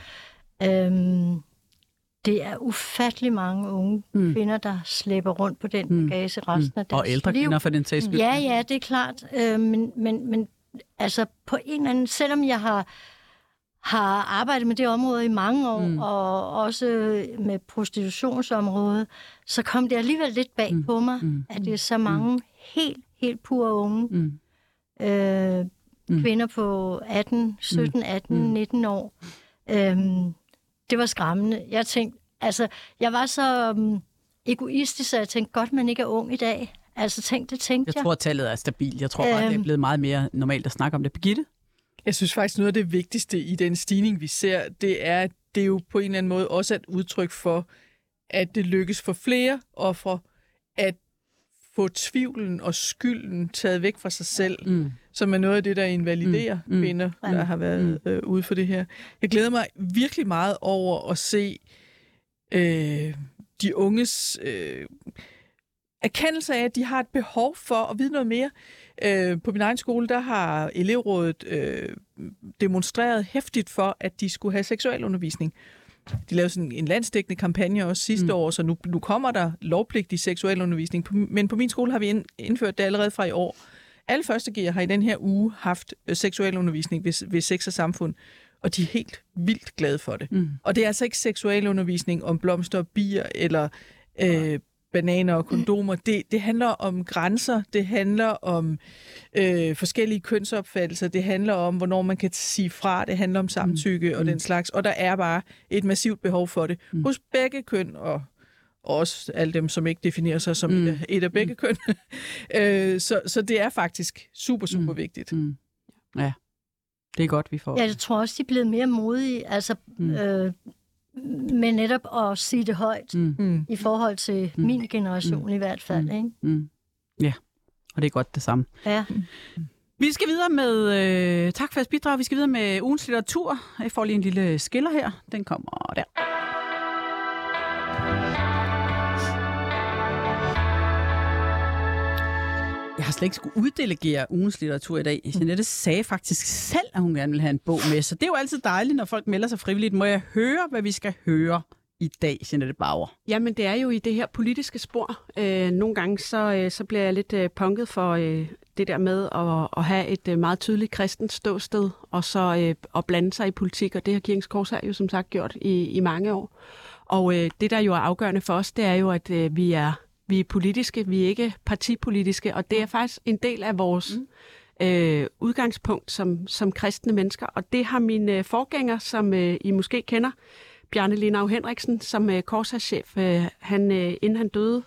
Det er ufattelig mange unge kvinder, der slæber rundt på den bagage resten af deres liv. Og ældre kvinder for den sags skyld. Ja, det er klart. Men altså på en eller anden, selvom jeg har arbejdet med det område i mange år, og også med prostitutionsområdet, så kom det alligevel lidt bag på mig, at det er så mange helt pure unge kvinder på 17, 18, 19 år. Det var skræmmende. Jeg tænkte, altså, jeg var så egoistisk, så jeg tænkte, godt, man ikke er ung i dag. Altså, tænkte jeg. Jeg tror, at tallet er stabilt. Jeg tror bare, det er blevet meget mere normalt at snakke om det. Birgitte? Jeg synes faktisk, noget af det vigtigste i den stigning, vi ser, det er jo på en eller anden måde også et udtryk for, at det lykkes for flere ofre at få tvivlen og skylden taget væk fra sig selv, som er noget af det, der invaliderer kvinder, der har været ude for det her. Jeg glæder mig virkelig meget over at se de unges erkendelse af, at de har et behov for at vide noget mere. På min egen skole, der har elevrådet demonstreret hæftigt for, at de skulle have seksualundervisning. de lavede sådan en landsdækkende kampagne også sidste år, så nu kommer der lovpligtig seksualundervisning. Men på min skole har vi indført det allerede fra i år. Alle førstegear har i den her uge haft seksualundervisning ved Sex og Samfund, og de er helt vildt glade for det. Og det er altså ikke seksualundervisning om blomster og bier eller bananer og kondomer. Det handler om grænser, det handler om forskellige kønsopfattelser, det handler om, hvornår man kan sige fra, det handler om samtykke og den slags, og der er bare et massivt behov for det hos begge køn, og også alle dem, som ikke definerer sig som et af begge køn. Så det er faktisk super, super vigtigt. Ja, det er godt, vi får. Ja, jeg tror også, de er blevet mere modige, altså med netop at sige det højt i forhold til min generation i hvert fald. Ikke? Ja, og det er godt det samme. Ja. Vi skal videre med, tak for jeres bidrag, vi skal videre med ugens litteratur. Jeg får lige en lille skiller her, den kommer der. Jeg har slet ikke skulle uddelegere ugens litteratur i dag. Jeanette sagde faktisk selv, at hun gerne vil have en bog med, så det er jo altid dejligt, når folk melder sig frivilligt. Må jeg høre, hvad vi skal høre i dag, Jeanette Bauer? Jamen, det er jo i det her politiske spor. Nogle gange så bliver jeg lidt punket for det der med at have et meget tydeligt kristent ståsted, og så at blande sig i politik, og det har Kirkens Korshær jo som sagt gjort i mange år. Og det, der jo er afgørende for os, det er jo, at vi er politiske, vi er ikke partipolitiske, og det er faktisk en del af vores udgangspunkt som kristne mennesker. Og det har min forgænger, som I måske kender, Bjarne Linau Henriksen, som Korshærchef, inden han døde,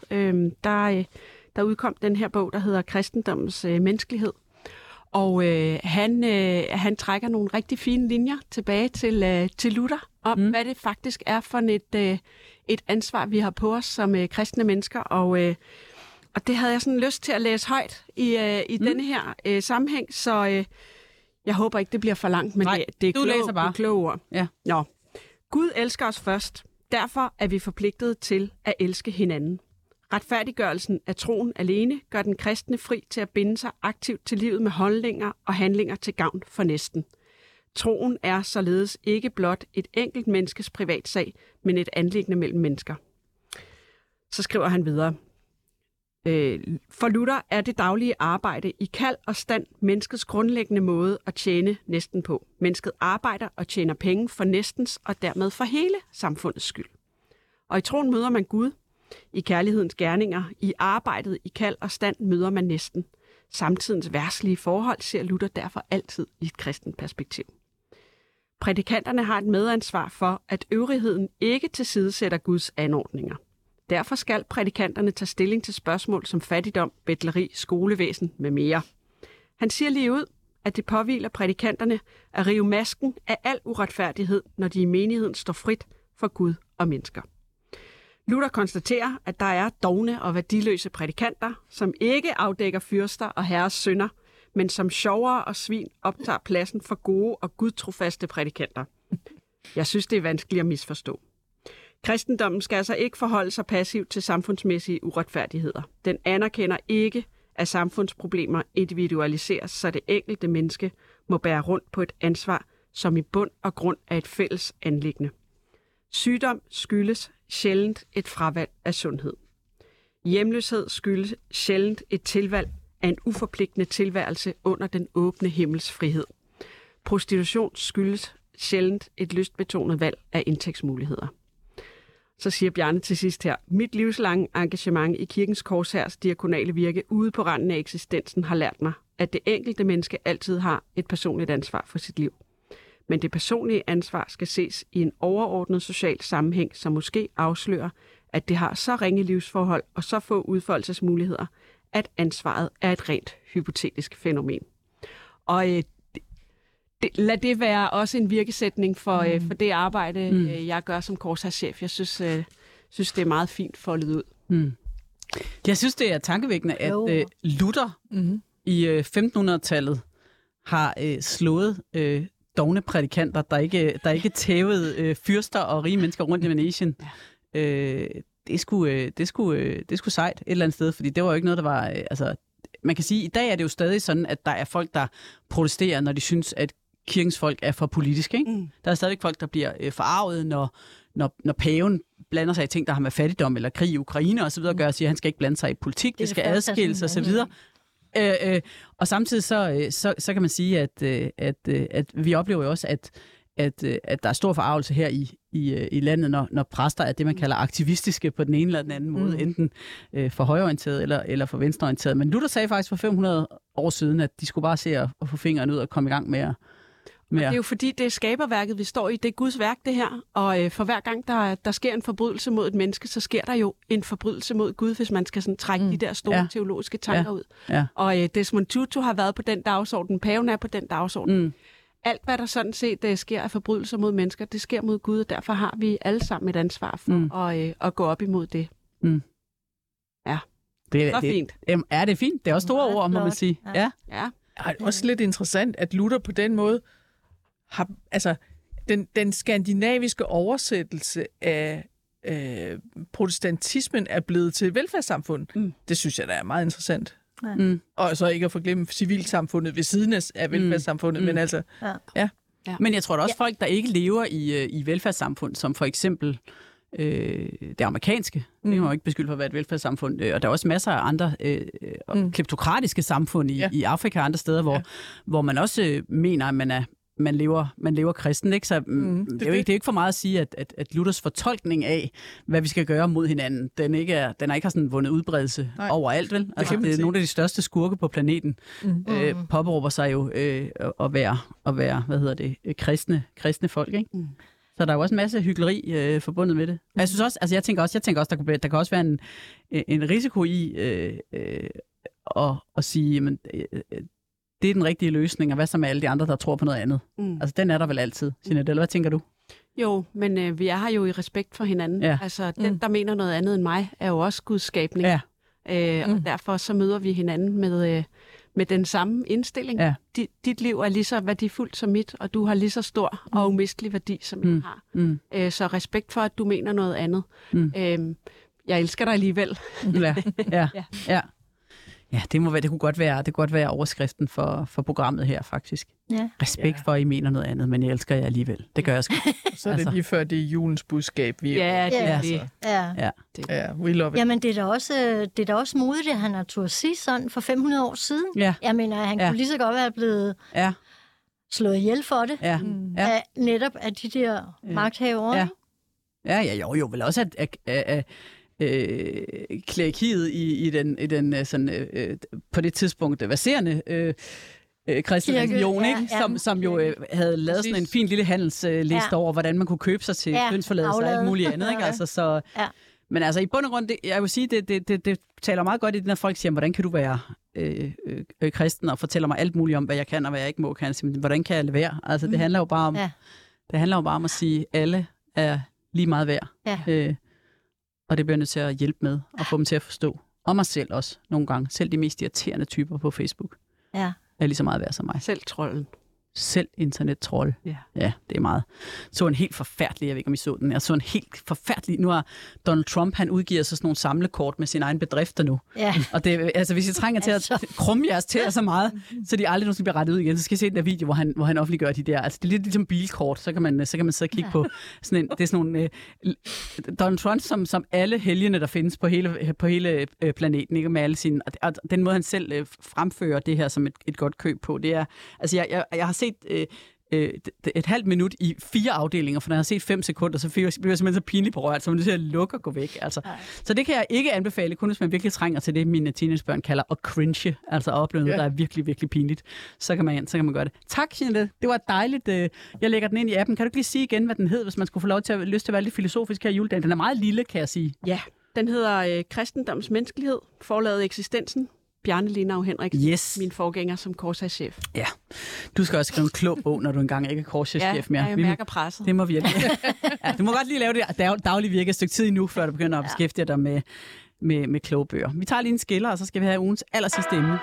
der udkom den her bog, der hedder Kristendommens menneskelighed. Og han trækker nogle rigtig fine linjer tilbage til Luther, om hvad det faktisk er for et ansvar, vi har på os som kristne mennesker. Og det havde jeg sådan lyst til at læse højt i denne her sammenhæng, så jeg håber ikke, det bliver for langt, men nej, det er kloge ord. Ja. Nå. Gud elsker os først. Derfor er vi forpligtet til at elske hinanden. Retfærdiggørelsen af troen alene gør den kristne fri til at binde sig aktivt til livet med holdninger og handlinger til gavn for næsten. Troen er således ikke blot et enkelt menneskes privatsag, men et anliggende mellem mennesker. Så skriver han videre. For Luther er det daglige arbejde i kald og stand menneskets grundlæggende måde at tjene næsten på. Mennesket arbejder og tjener penge for næstens og dermed for hele samfundets skyld. Og i troen møder man Gud. I kærlighedens gerninger, i arbejdet, i kald og stand møder man næsten. Samtidens verdslige forhold ser Luther derfor altid i et kristent perspektiv. Prædikanterne har et medansvar for, at øvrigheden ikke tilsidesætter Guds anordninger. Derfor skal prædikanterne tage stilling til spørgsmål som fattigdom, betleri, skolevæsen med mere. Han siger lige ud, at det påhviler prædikanterne at rive masken af al uretfærdighed, når de i menigheden står frit for Gud og mennesker. Luther konstaterer, at der er dovne og værdiløse prædikanter, som ikke afdækker fyrster og herres synder, men som sjovere og svin optager pladsen for gode og gudtrofaste prædikanter. Jeg synes, det er vanskeligt at misforstå. Kristendommen skal altså ikke forholde sig passivt til samfundsmæssige uretfærdigheder. Den anerkender ikke, at samfundsproblemer individualiseres, så det enkelte menneske må bære rundt på et ansvar, som i bund og grund er et fælles anliggende. Sygdom skyldes sjældent et fravalg af sundhed. Hjemløshed skyldes sjældent et tilvalg af en uforpligtende tilværelse under den åbne himmels frihed. Prostitution skyldes sjældent et lystbetonet valg af indtægtsmuligheder. Så siger Bjarne til sidst her, mit livslange engagement i Kirkens Korshærs diakonale virke ude på randen af eksistensen har lært mig, at det enkelte menneske altid har et personligt ansvar for sit liv. Men det personlige ansvar skal ses i en overordnet social sammenhæng, som måske afslører, at det har så ringe livsforhold og så få udfoldelsesmuligheder, at ansvaret er et rent hypotetisk fænomen. Og lad det være også en virkesætning for det arbejde, jeg gør som Korshærschef. Jeg synes, det er meget fint foldet ud. Jeg synes, det er tankevækkende, at Luther i 1500-tallet har slået dovne prædikanter, der ikke tævede fyrster og rige mennesker rundt i Venetien. Det er sgu sejt et eller andet sted, fordi det var jo ikke noget, der var... man kan sige, at i dag er det jo stadig sådan, at der er folk, der protesterer, når de synes, at kirkens folk er for politiske. Ikke? Der er stadigvæk folk, der bliver forarvet, når paven blander sig i ting, der har med fattigdom eller krig i Ukraine osv. gør, og siger, at han skal ikke blande sig i politik, det skal adskilles osv. Og samtidig så kan man sige, at vi oplever jo også, at der er stor forarvelse her i landet, når præster er det, man kalder aktivistiske på den ene eller den anden måde, enten for højreorienteret eller for venstreorienteret. Men Luther sagde faktisk for 500 år siden, at de skulle bare se at få fingeren ud og komme i gang med at... Det er jo fordi, det er skaberværket, vi står i. Det er Guds værk, det her. Og for hver gang, der sker en forbrydelse mod et menneske, så sker der jo en forbrydelse mod Gud, hvis man skal sådan trække de der store teologiske tanker ud. Ja. Og Desmond Tutu har været på den dagsorden. Paven er på den dagsorden. Alt, hvad der sådan set sker af forbrydelser mod mennesker, det sker mod Gud, og derfor har vi alle sammen et ansvar for at gå op imod det. Ja, det er fint. Ja, det er fint. Det er også store ord, må man sige. Ja. Det er også lidt interessant, at Luther på den måde har, altså den skandinaviske oversættelse af protestantismen er blevet til velfærdssamfund. Det synes jeg, der er meget interessant. Og så ikke at forglemme civilsamfundet ved siden af velfærdssamfundet, men altså... Ja. Men jeg tror da også, folk, der ikke lever i velfærdssamfund, som for eksempel det amerikanske, det kan man jo ikke beskylde for at være et velfærdssamfund, og der er også masser af andre kleptokratiske samfund i Afrika og andre steder, hvor man også mener, at man lever kristen, ikke? Så det er jo ikke for meget at sige, at Luthers fortolkning af, hvad vi skal gøre mod hinanden, den ikke har sådan vundet udbredelse overalt, vel? Altså, det er nogle af de største skurke på planeten, påberåber sig jo at være kristne folk, ikke? Så der er jo også en masse hykleri forbundet med det. Og jeg synes også, altså jeg tænker også, der kan også være en risiko i at sige, jamen, det er den rigtige løsning, og hvad så med alle de andre, der tror på noget andet? Altså, den er der vel altid, Jeanette, eller hvad tænker du? Jo, men vi er her jo i respekt for hinanden. Ja. Altså, den, der mener noget andet end mig, er jo også Guds skabning. Ja. Og derfor så møder vi hinanden med den samme indstilling. Ja. Dit liv er lige så værdifuldt som mit, og du har lige så stor og umistelig værdi, som jeg har. Så respekt for, at du mener noget andet. Jeg elsker dig alligevel. Ja. Ja, det kunne godt være overskriften for programmet her, faktisk. Ja. Respekt for, at I mener noget andet, men jeg elsker jer alligevel. Det gør jeg sgu. Så er det lige før, det er julens budskab. Det er det. Ja, we love it. Jamen, det er da også modigt, at han har turde sige sådan for 500 år siden. Ja. Jeg mener, han kunne lige så godt være blevet slået ihjel for det. Af, netop af de der magthavere. Ja, jo, vel også at klerikiet i den sådan, på det tidspunkt verserende kristne religion, som jo havde lavet sådan en fin lille handelsliste over, hvordan man kunne købe sig til kønsforladelse og alt muligt andet. Ikke? Altså, så, men altså i bund og grund, jeg vil sige, det taler meget godt i det, når folk siger, hvordan kan du være kristen, og fortæller mig alt muligt om, hvad jeg kan og hvad jeg ikke må kan. Hvordan kan jeg lade være? Altså det handler jo bare om at sige, at alle er lige meget værd. Og det bliver nødt til at hjælpe med at få dem til at forstå. Og mig selv også, nogle gange. Selv de mest irriterende typer på Facebook er lige så meget værd som mig. Selv trolden. Selv internet-trold. Ja, det er meget. Så en helt forfærdelig, jeg ved ikke, om I så den. Jeg så en helt forfærdelig. Nu har Donald Trump, han udgiver så sådan nogle samlekort med sine egne bedrifter nu. Ja. Og det, altså, hvis I trænger til at krumme jeres til så meget, så de aldrig nogensinde bliver rettet ud igen, så skal I se den der video, hvor han offentliggør de der. Altså, det er lidt ligesom bilkort, så kan man sidde og kigge på sådan en, det er sådan nogle Donald Trump, som alle helgene, der findes på hele planeten, ikke, med alle sine, og den måde, han selv fremfører det her som et godt køb på, det er, altså jeg har set et halvt minut i 4 afdelinger, for når jeg har set 5 sekunder, så bliver jeg simpelthen så pinligt berørt, så man er nødt til at lukke og gå væk. Altså. Så det kan jeg ikke anbefale, kun hvis man virkelig trænger til det, mine teenagebørn kalder at cringe, altså at opleve noget, der er virkelig, virkelig pinligt. Så kan man gøre det. Tak, Jeanette. Det var dejligt. Jeg lægger den ind i appen. Kan du ikke lige sige igen, hvad den hed, hvis man skulle få lov til at lyst til at være lidt filosofisk her i juledagen? Den er meget lille, kan jeg sige. Ja, den hedder Kristendoms menneskelighed, forlaget eksistensen. Bjarne Linau Henriksen, min forgænger som Korshærschef. Ja, du skal også skrive en klog bog, når du engang ikke er Korshærschef mere. Ja, jeg mærker presset. Det må virkelig. Du må godt lige lave det daglige virke et stykke tid endnu, før du begynder at beskæftige dig med kloge bøger. Vi tager lige en skiller, og så skal vi have ugens allersidste emne.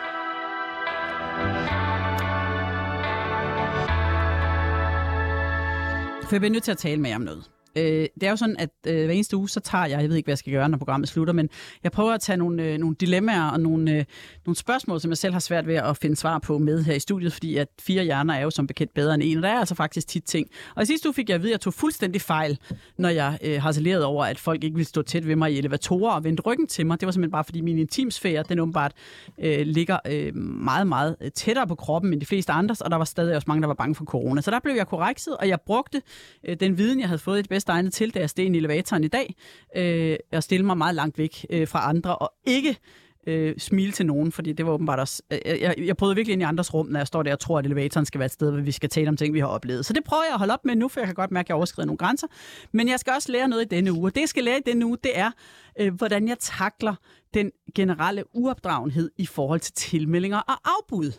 For jeg bliver nødt til at tale med jer om noget. Det er jo sådan, at hver eneste uge, så tager jeg ved ikke, hvad jeg skal gøre, når programmet slutter, men jeg prøver at tage nogle dilemmaer og nogle spørgsmål, som jeg selv har svært ved at finde svar på med her i studiet, fordi at 4 hjerner er jo som bekendt bedre end en, og der er altså faktisk tit ting. Og i sidste uge fik jeg at vide, at jeg tog fuldstændig fejl, når jeg harcelerede over, at folk ikke ville stå tæt ved mig i elevatorer og vendte ryggen til mig. Det var simpelthen bare, fordi min intimsfære, den åbenbart ligger meget, meget tættere på kroppen end de fleste andres, og der var stadig også mange, der var bange for corona. Så der blev jeg korrekset, og jeg brugte den viden, jeg havde fået i det bedste egnet til, da jeg steg i elevatoren i dag, og stille mig meget langt væk fra andre, og ikke smile til nogen, fordi det var åbenbart også... Jeg prøvede virkelig ind i andres rum, når jeg står der og tror, at elevatoren skal være et sted, hvor vi skal tale om ting, vi har oplevet. Så det prøver jeg at holde op med nu, for jeg kan godt mærke, at jeg overskrider nogle grænser. Men jeg skal også lære noget i denne uge, og det, jeg skal lære i denne uge, det er, hvordan jeg takler den generelle uopdragenhed i forhold til tilmeldinger og afbud.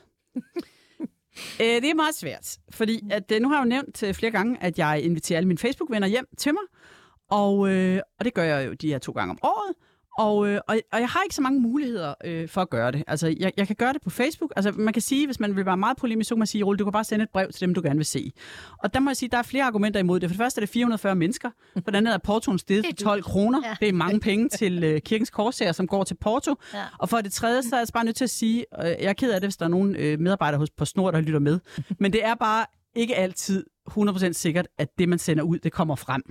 Det er meget svært, fordi at, nu har jeg jo nævnt flere gange, at jeg inviterer alle mine Facebook-venner hjem til mig, og det gør jeg jo de her 2 gange om året, og jeg har ikke så mange muligheder for at gøre det. Altså, jeg kan gøre det på Facebook. Altså, man kan sige, hvis man vil være meget polemisk, så kan man sige, Rulle, du kan bare sende et brev til dem, du gerne vil se. Og der må jeg sige, der er flere argumenter imod det. For det første er det 440 mennesker. For det andet er portoen steget til 12 kroner. Ja. Det er mange penge til Kirkens Korsager, som går til Porto. Ja. Og for det tredje, så er jeg bare nødt til at sige, jeg er ked af det, hvis der er nogen medarbejdere hos PostNord, der lytter med. Men det er bare ikke altid 100% sikkert, at det, man sender ud, det kommer frem.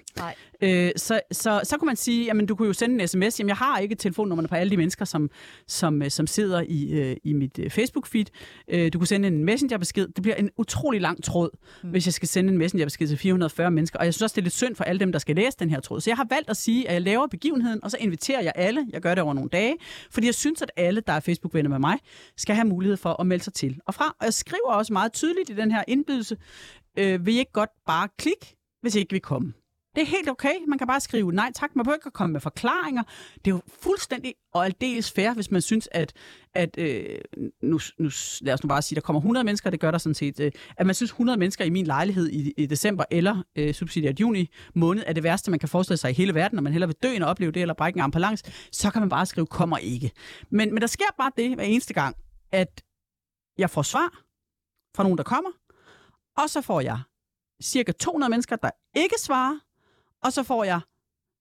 Så kunne man sige, jamen du kunne jo sende en sms. Jamen jeg har ikke telefonnummerne på alle de mennesker, som sidder i mit Facebook-feed. Du kunne sende en messengerbesked. Det bliver en utrolig lang tråd, hvis jeg skal sende en messengerbesked til 440 mennesker. Og jeg synes også, det er lidt synd for alle dem, der skal læse den her tråd. Så jeg har valgt at sige, at jeg laver begivenheden, og så inviterer jeg alle. Jeg gør det over nogle dage, fordi jeg synes, at alle, der er Facebook-venner med mig, skal have mulighed for at melde sig til og fra. Og jeg skriver også meget tydeligt i den her indbydelse, vil I ikke godt bare klikke, hvis I ikke vil komme? Det er helt okay. Man kan bare skrive nej tak. Man behøver ikke at komme med forklaringer. Det er jo fuldstændig og aldeles fair, hvis man synes, at nu lad os nu bare sige, der kommer 100 mennesker, det gør der sådan set, at man synes 100 mennesker i min lejlighed i december eller subsidiært juni måned er det værste, man kan forestille sig i hele verden, når man hellere vil dø end at opleve det, eller brække en ambulance, så kan man bare skrive kommer ikke. Men der sker bare det hver eneste gang, at jeg får svar fra nogen, der kommer, og så får jeg cirka 200 mennesker, der ikke svarer, og så får jeg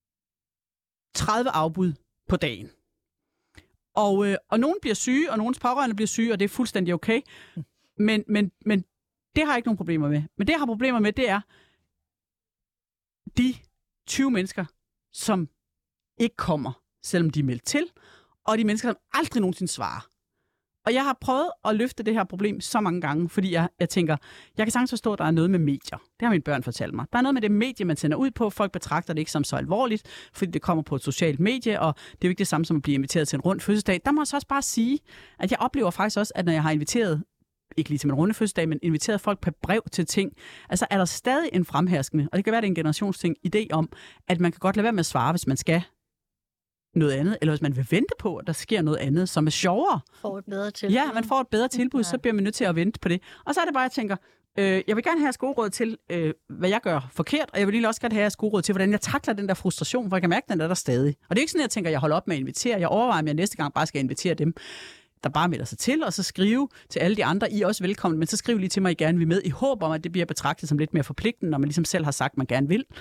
30 afbud på dagen. Og nogen bliver syge, og nogens pårørende bliver syge, og det er fuldstændig okay. Men det har jeg ikke nogen problemer med. Men det, jeg har problemer med, det er de 20 mennesker, som ikke kommer, selvom de er meldt til, og de mennesker, som aldrig nogensinde svarer. Og jeg har prøvet at løfte det her problem så mange gange, fordi jeg tænker, jeg kan sagtens forstå, at der er noget med medier. Det har mine børn fortalt mig. Der er noget med det medie, man sender ud på. Folk betragter det ikke som så alvorligt, fordi det kommer på et socialt medie, og det er jo ikke det samme som at blive inviteret til en rund fødselsdag. Der må jeg så også bare sige, at jeg oplever faktisk også, at når jeg har inviteret, ikke lige til min runde fødselsdag, men inviteret folk per brev til ting, altså er der stadig en fremherskende, og det kan være, det er en generationsting, idé om, at man kan godt lade være med at svare, hvis man skal noget andet, eller hvis man vil vente på, at der sker noget andet, som er sjovere. Får et bedre tilbud. Ja, man får et bedre tilbud, så bliver man nødt til at vente på det. Og så er det bare, jeg tænker, jeg vil gerne have gode råd til, hvad jeg gør forkert, og jeg vil lige også gerne have gode råd til, hvordan jeg takler den der frustration, for jeg kan mærke, den er der stadig. Og det er ikke sådan, at jeg tænker, at jeg holder op med at invitere. Jeg overvejer, om jeg næste gang bare skal invitere dem, der bare melder sig til, og så skrive til alle de andre, I er også velkommen, men så skriv lige til mig, I gerne vil med, i håb om, at det bliver betragtet som lidt mere forpligtende, når man ligesom selv har sagt, man gerne vil.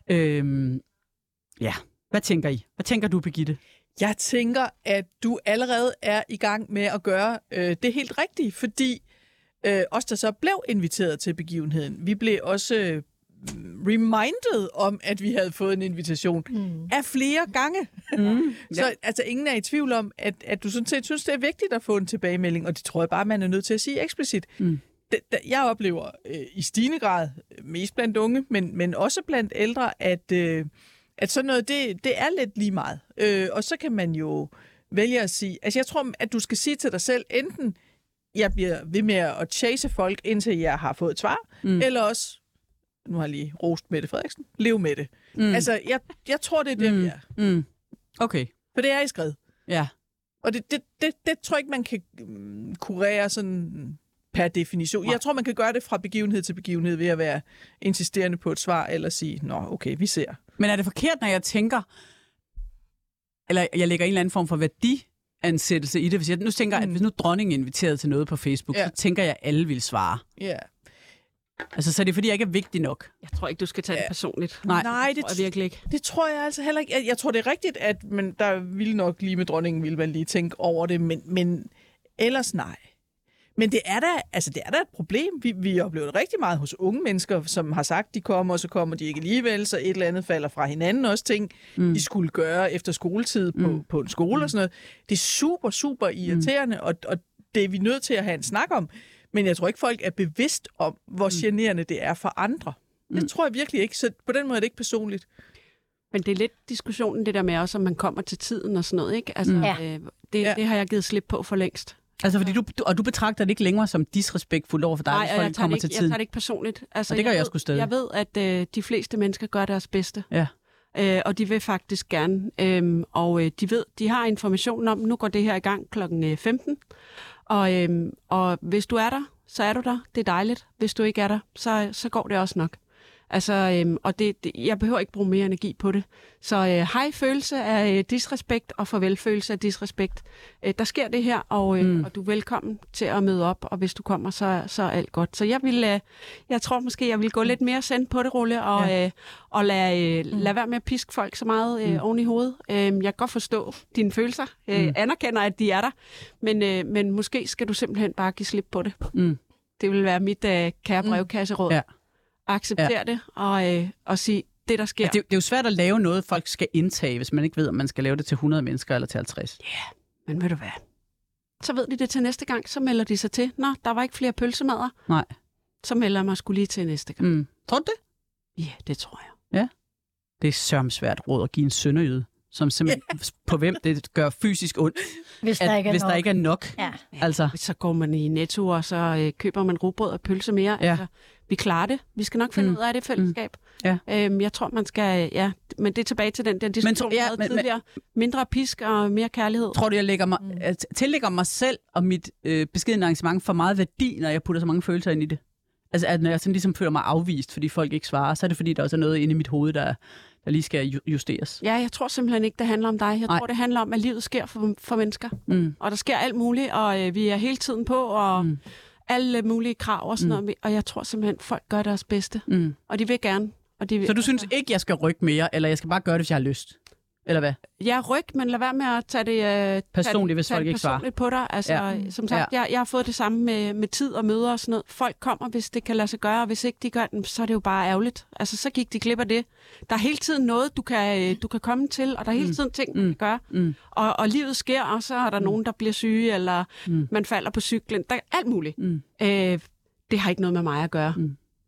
Ja, hvad tænker I? Hvad tænker du, Birgitte? Jeg tænker, at du allerede er i gang med at gøre det helt rigtige, fordi os, der så blev inviteret til begivenheden, vi blev også reminded om, at vi havde fået en invitation af flere gange. Så altså, ingen er i tvivl om, at du sådan set synes, det er vigtigt at få en tilbagemelding, og det tror jeg bare, man er nødt til at sige eksplicit. Jeg oplever i stigende grad, mest blandt unge, men også blandt ældre, at sådan noget, det er lidt lige meget. Og så kan man jo vælge at sige, altså jeg tror, at du skal sige til dig selv, enten jeg bliver ved med at chase folk, indtil jeg har fået et svar, eller også, nu har jeg lige rost Mette Frederiksen, lev med det. Altså, jeg tror, det er det, vi er. Okay. For det er i skred. Ja. Og det tror jeg ikke, man kan kurere sådan per definition. Jeg tror, man kan gøre det fra begivenhed til begivenhed ved at være insisterende på et svar, eller sige, nå, okay, vi ser. Men er det forkert, når jeg tænker, eller jeg lægger en eller anden form for værdiansættelse i det, hvis jeg nu tænker, at hvis nu dronningen er inviteret til noget på Facebook, så tænker jeg, at alle vil svare. Ja. Altså, så er det fordi, jeg ikke er vigtig nok? Jeg tror ikke, du skal tage det personligt. Nej, det tror jeg virkelig ikke. Det tror jeg altså heller ikke. Jeg tror, det er rigtigt, at der ville nok lige med dronningen, ville man lige tænke over det, men ellers nej. Men det er da et problem. Vi oplever det rigtig meget hos unge mennesker, som har sagt, de kommer, og så kommer de ikke alligevel, så et eller andet falder fra hinanden. Også ting, de skulle gøre efter skoletid på en skole og sådan noget. Det er super, super irriterende, og det er vi nødt til at have en snak om. Men jeg tror ikke, folk er bevidst om, hvor generende det er for andre. Det tror jeg virkelig ikke, så på den måde er det ikke personligt. Men det er lidt diskussionen, det der med også, om man kommer til tiden og sådan noget, ikke? Altså, det har jeg givet slip på for længst. Altså, fordi du betragter det ikke længere som disrespektfuldt over for dig, hvis folk kommer til tiden? Jeg tager det ikke personligt. Altså, og det gør jeg sgu stadig. Jeg ved, at de fleste mennesker gør deres bedste. Ja. Og de vil faktisk gerne. Og de ved, de har information om, nu går det her i gang kl. 15. Og hvis du er der, så er du der. Det er dejligt. Hvis du ikke er der, så går det også nok. Altså, og jeg behøver ikke bruge mere energi på det. Så hej følelse af disrespekt og farvelfølelse af disrespekt. Der sker det her, og du er velkommen til at møde op, og hvis du kommer, så er alt godt. Så jeg tror måske, jeg vil gå lidt mere send på det, Rulle, og lade være med at piske folk så meget oven i hovedet. Jeg kan godt forstå dine følelser, anerkender, at de er der, men måske skal du simpelthen bare give slip på det. Det vil være mit kære brevkasseråd. Ja. Acceptere det og sige, det der sker. Ja, det er jo svært at lave noget, folk skal indtage, hvis man ikke ved, om man skal lave det til 100 mennesker eller til 50. Ja, men ved du hvad? Så ved de det til næste gang, så melder de sig til. Nå, der var ikke flere pølsemader. Nej. Så melder jeg mig skulle lige til næste gang. Tror du det? Ja, det tror jeg. Ja. Det er sørmsvært råd at give en sønderjyde, som simpelthen på hvem det gør fysisk ondt, hvis der ikke er nok. Ja. Altså. Så går man i Netto, og så køber man rugbrød og pølse mere. Ja. Altså, vi klarer det. Vi skal nok finde ud af det fællesskab. Ja. Jeg tror, man skal... Ja, men det er tilbage til den der diskussion, vi havde tidligere. Mindre pisk og mere kærlighed. Tror du, jeg tillægger mig selv og mit beskedne arrangement for meget værdi, når jeg putter så mange følelser ind i det? Altså, at når jeg sådan ligesom føler mig afvist, fordi folk ikke svarer, så er det fordi, der også er noget inde i mit hoved, der lige skal justeres. Ja, jeg tror simpelthen ikke, det handler om dig. Jeg tror, det handler om, at livet sker for mennesker. Og der sker alt muligt, og vi er hele tiden på, og alle mulige krav og sådan noget. Og jeg tror simpelthen, folk gør deres bedste. Og de vil gerne. Og de vil, så du synes ikke, jeg skal rykke mere, eller jeg skal bare gøre det, hvis jeg har lyst? Eller hvad? Ja, ryk, men lad være med at tage det personligt, hvis folk ikke svarer. På dig. Altså, som sagt, jeg har fået det samme med tid og møder og sådan noget. Folk kommer, hvis det kan lade sig gøre, og hvis ikke de gør den, så er det jo bare ærgerligt. Altså, så gik de glip af det. Der er hele tiden noget, du kan komme til, og der er hele tiden ting, man kan gøre. Og livet sker, og så er der nogen, der bliver syge, eller man falder på cyklen. Der er alt muligt. Det har ikke noget med mig at gøre.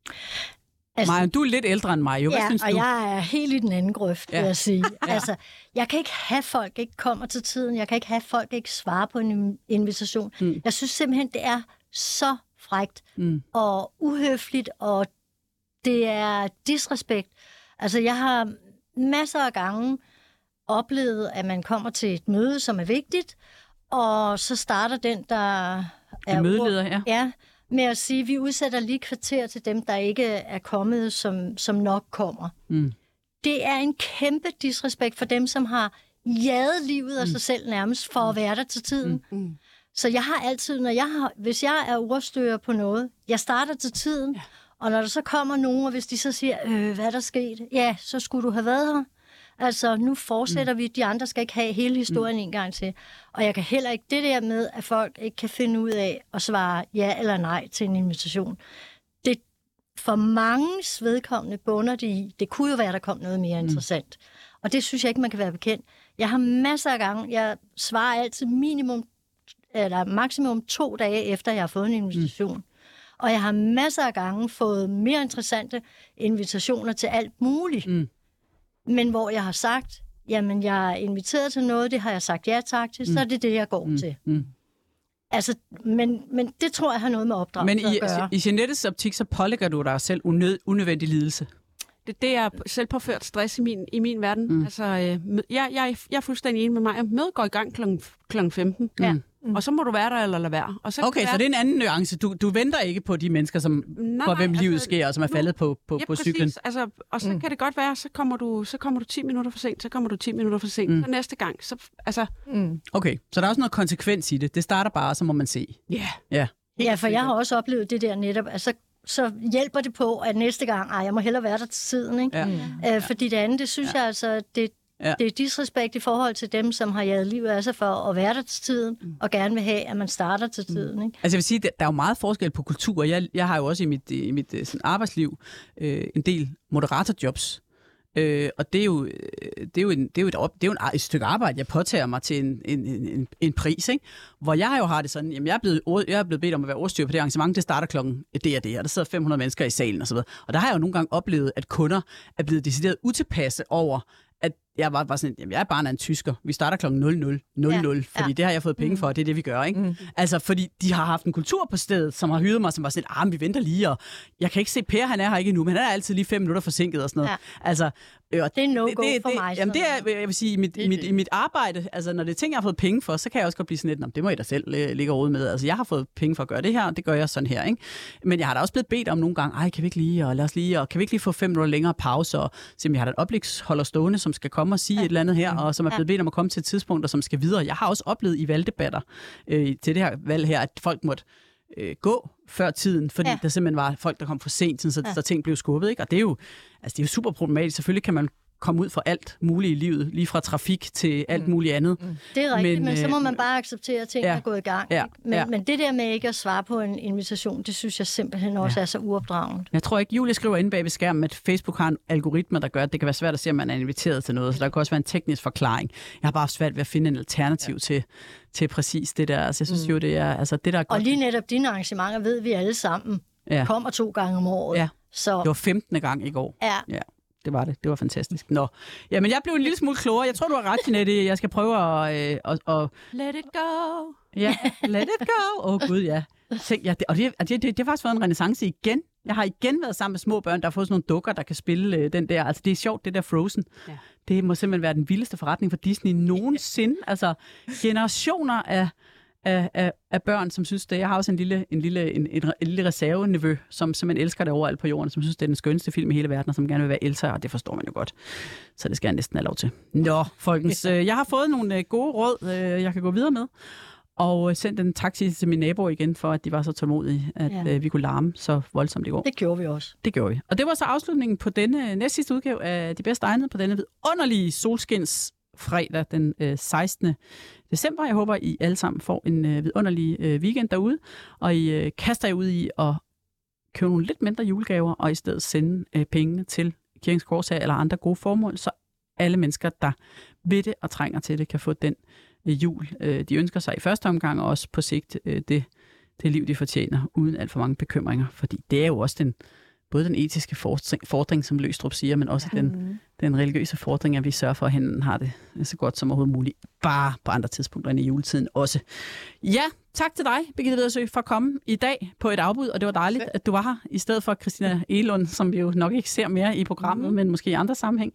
Altså, Maja, du er lidt ældre end mig, jo. Hvad synes du? Og jeg er helt i den anden grøft, vil jeg sige. Altså, jeg kan ikke have folk ikke kommer til tiden. Jeg kan ikke have folk ikke svarer på en invitation. Jeg synes simpelthen, det er så frækt og uhøfligt, og det er disrespekt. Altså, jeg har masser af gange oplevet, at man kommer til et møde, som er vigtigt, og så starter den, der er mødeleder, ja, med at sige, at vi udsætter lige kvarter til dem, der ikke er kommet, som nok kommer. Det er en kæmpe disrespekt for dem, som har jaget livet af sig selv nærmest for at være der til tiden. Så jeg har altid, hvis jeg er ordstyrer på noget, jeg starter til tiden, og når der så kommer nogen, og hvis de så siger, hvad er der sket? Ja, så skulle du have været her. Altså, nu fortsætter vi. De andre skal ikke have hele historien en gang til. Og jeg kan heller ikke det der med, at folk ikke kan finde ud af at svare ja eller nej til en invitation. Det for manges vedkommende bunder det i. Det kunne jo være, der kom noget mere interessant. Og det synes jeg ikke, man kan være bekendt. Jeg har masser af gange, jeg svarer altid maksimum 2 dage efter, jeg har fået en invitation. Og jeg har masser af gange fået mere interessante invitationer til alt muligt. Men hvor jeg har sagt, jamen jeg er inviteret til noget, det har jeg sagt ja tak til, så er det det, jeg går til. Altså, men det tror jeg har noget med opdragelse at gøre. Men i Jeanettes optik, så pålægger du dig selv unødvendig lidelse. Det er selvpåført stress i min verden. Altså, jeg er fuldstændig enig med mig. Mødet går i gang kl. 15. Og så må du være der eller lade være. Og så okay, så det er en anden nuance. Du venter ikke på de mennesker, for hvem livet sker, og som er faldet på cyklen. Altså, og så kan det godt være, så kommer du 10 minutter for sent, så kommer du 10 minutter for sent. Så næste gang, så altså... Okay, så der er også noget konsekvens i det. Det starter bare, så må man se. Ja, for jeg har også oplevet det der netop, at så så hjælper det på, at næste gang, jeg må hellere være der til tiden. Ikke? Ja. Fordi det andet, det synes jeg altså, det er disrespekt i forhold til dem, som har jaget livet af sig for at være der til tiden, og gerne vil have, at man starter til tiden. Ikke? Altså jeg vil sige, der er jo meget forskel på kultur. Jeg har jo også i mit sådan arbejdsliv en del moderatorjobs. Og det er jo et stykke arbejde, jeg påtager mig til en pris, ikke? Hvor jeg jo har det sådan, jamen jeg er blevet bedt om at være ordstyr på det arrangement, det starter klokken det og der sidder 500 mennesker i salen og så videre. Og der har jeg jo nogle gange oplevet, at kunder er blevet decideret utilpasse over, at jeg var sådan, jamen jeg er barn af en tysker. Vi starter klokken 00:00, fordi det har jeg fået penge for, og det er det, vi gør, ikke? Altså, fordi de har haft en kultur på stedet, som har hyret mig, som var sådan, men vi venter lige, og jeg kan ikke se Per, han er her ikke endnu, men han er altid lige 5 minutter forsinket og sådan noget. Ja. Altså, det er no-go for mig. Jamen det er, jeg vil sige, i mit arbejde, altså når det er ting, jeg har fået penge for, så kan jeg også godt blive sådan lidt, det må jeg da selv ligge råd med. Altså, jeg har fået penge for at gøre det her, og det gør jeg sådan her, ikke? Men jeg har da også blevet bedt om nogle gange, kan vi ikke lige, og lad os lige, og kan vi ikke lige få 5 minutter længere pause, og simpelthen, jeg har da et oplægsholder stående, som skal komme og sige et eller andet her, og som er blevet bedt om at komme til et tidspunkt, og som skal videre. Jeg har også oplevet i valgdebatter til det her valg her, at folk måtte gå før tiden, fordi der simpelthen var folk, der kom for sent, så ting blev skubbet, ikke? Og det er jo super problematisk. Selvfølgelig kan man komme ud for alt muligt i livet, lige fra trafik til alt muligt andet. Det er rigtigt, men så må man bare acceptere, at ting er gået i gang. Men det der med ikke at svare på en invitation, det synes jeg simpelthen også er så uopdragende. Jeg tror ikke, Julie skriver inde bag ved skærmen, at Facebook har en algoritme, der gør, at det kan være svært at se, om man er inviteret til noget, så der kan også være en teknisk forklaring. Jeg har bare svært ved at finde en alternativ til præcis det der. Altså, jeg synes jo, det er altså det der er godt. Og lige netop dine arrangementer ved vi alle sammen kommer 2 gange om året. Ja. Så det var 15. gang i går. Ja. Det var det. Det var fantastisk. Nå. Jamen, jeg blev en lille smule klogere. Jeg tror, du har ret, Jeanette. Jeg skal prøve at let it go. Ja, let it go. Gud, ja. Tænk, det har faktisk været en renæssance igen. Jeg har igen været sammen med små børn, der har fået sådan nogle dukker, der kan spille den der. Altså, det er sjovt, det der Frozen. Ja. Det må simpelthen være den vildeste forretning for Disney nogensinde. Altså, generationer af børn, som synes det. Jeg har også en lille reservenevø, som simpelthen elsker det overalt på jorden, som synes, det er den skønneste film i hele verden, og som gerne vil være Elsa, og det forstår man jo godt. Så det skal jeg næsten have lov til. Nå, folkens, jeg har fået nogle gode råd, jeg kan gå videre med, og sendt en taxi til mine naboer igen, for at de var så tålmodige, at vi kunne larme så voldsomt i går. Det gjorde vi også. Det gjorde vi. Og det var så afslutningen på denne næstsidste udgave af De Bedste Egnede på denne vidunderlige solskins fredag den 16. december. Jeg håber, I alle sammen får en vidunderlig weekend derude, og I kaster jer ud i at købe nogle lidt mindre julegaver, og i stedet sende penge til Kirkens Korshær eller andre gode formål, så alle mennesker, der ved det og trænger til det, kan få den jul, de ønsker sig i første omgang, og også på sigt det liv, de fortjener, uden alt for mange bekymringer. Fordi det er jo også både den etiske fordring, som Løgstrup siger, men også den religiøse fordring, at vi sørger for, at han har det så godt som overhovedet muligt. Bare på andre tidspunkter end i juletiden også. Ja, tak til dig, Birgitte Vedersø, for at komme i dag på et afbud, og det var dejligt, at du var her, i stedet for Christina Egelund, som vi jo nok ikke ser mere i programmet, men måske i andre sammenhæng.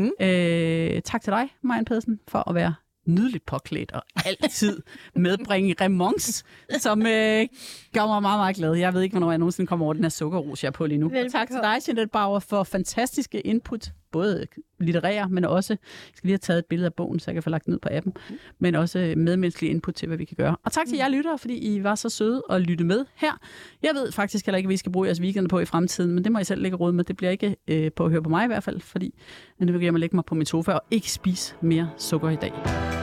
Tak til dig, Marianne Pedersen, for at være nydeligt påklædt og altid medbringe remons, som gør mig meget, meget glad. Jeg ved ikke, hvornår jeg nogensinde kommer over den her sukkerros, jeg er på lige nu. Tak til dig, Jeanette Bauer, for fantastiske input, både litterære, men også, jeg skal lige have taget et billede af bogen, så jeg kan få lagt den ud på appen, men også medmenneskelig input til, hvad vi kan gøre. Og tak til jer lyttere, fordi I var så søde at lytte med her. Jeg ved faktisk heller ikke, hvad vi skal bruge jeres weekend på i fremtiden, men det må I selv lægge råd med. Det bliver ikke på at høre på mig i hvert fald, fordi nu vil jeg lægge mig på min sofa og ikke spise mere sukker i dag.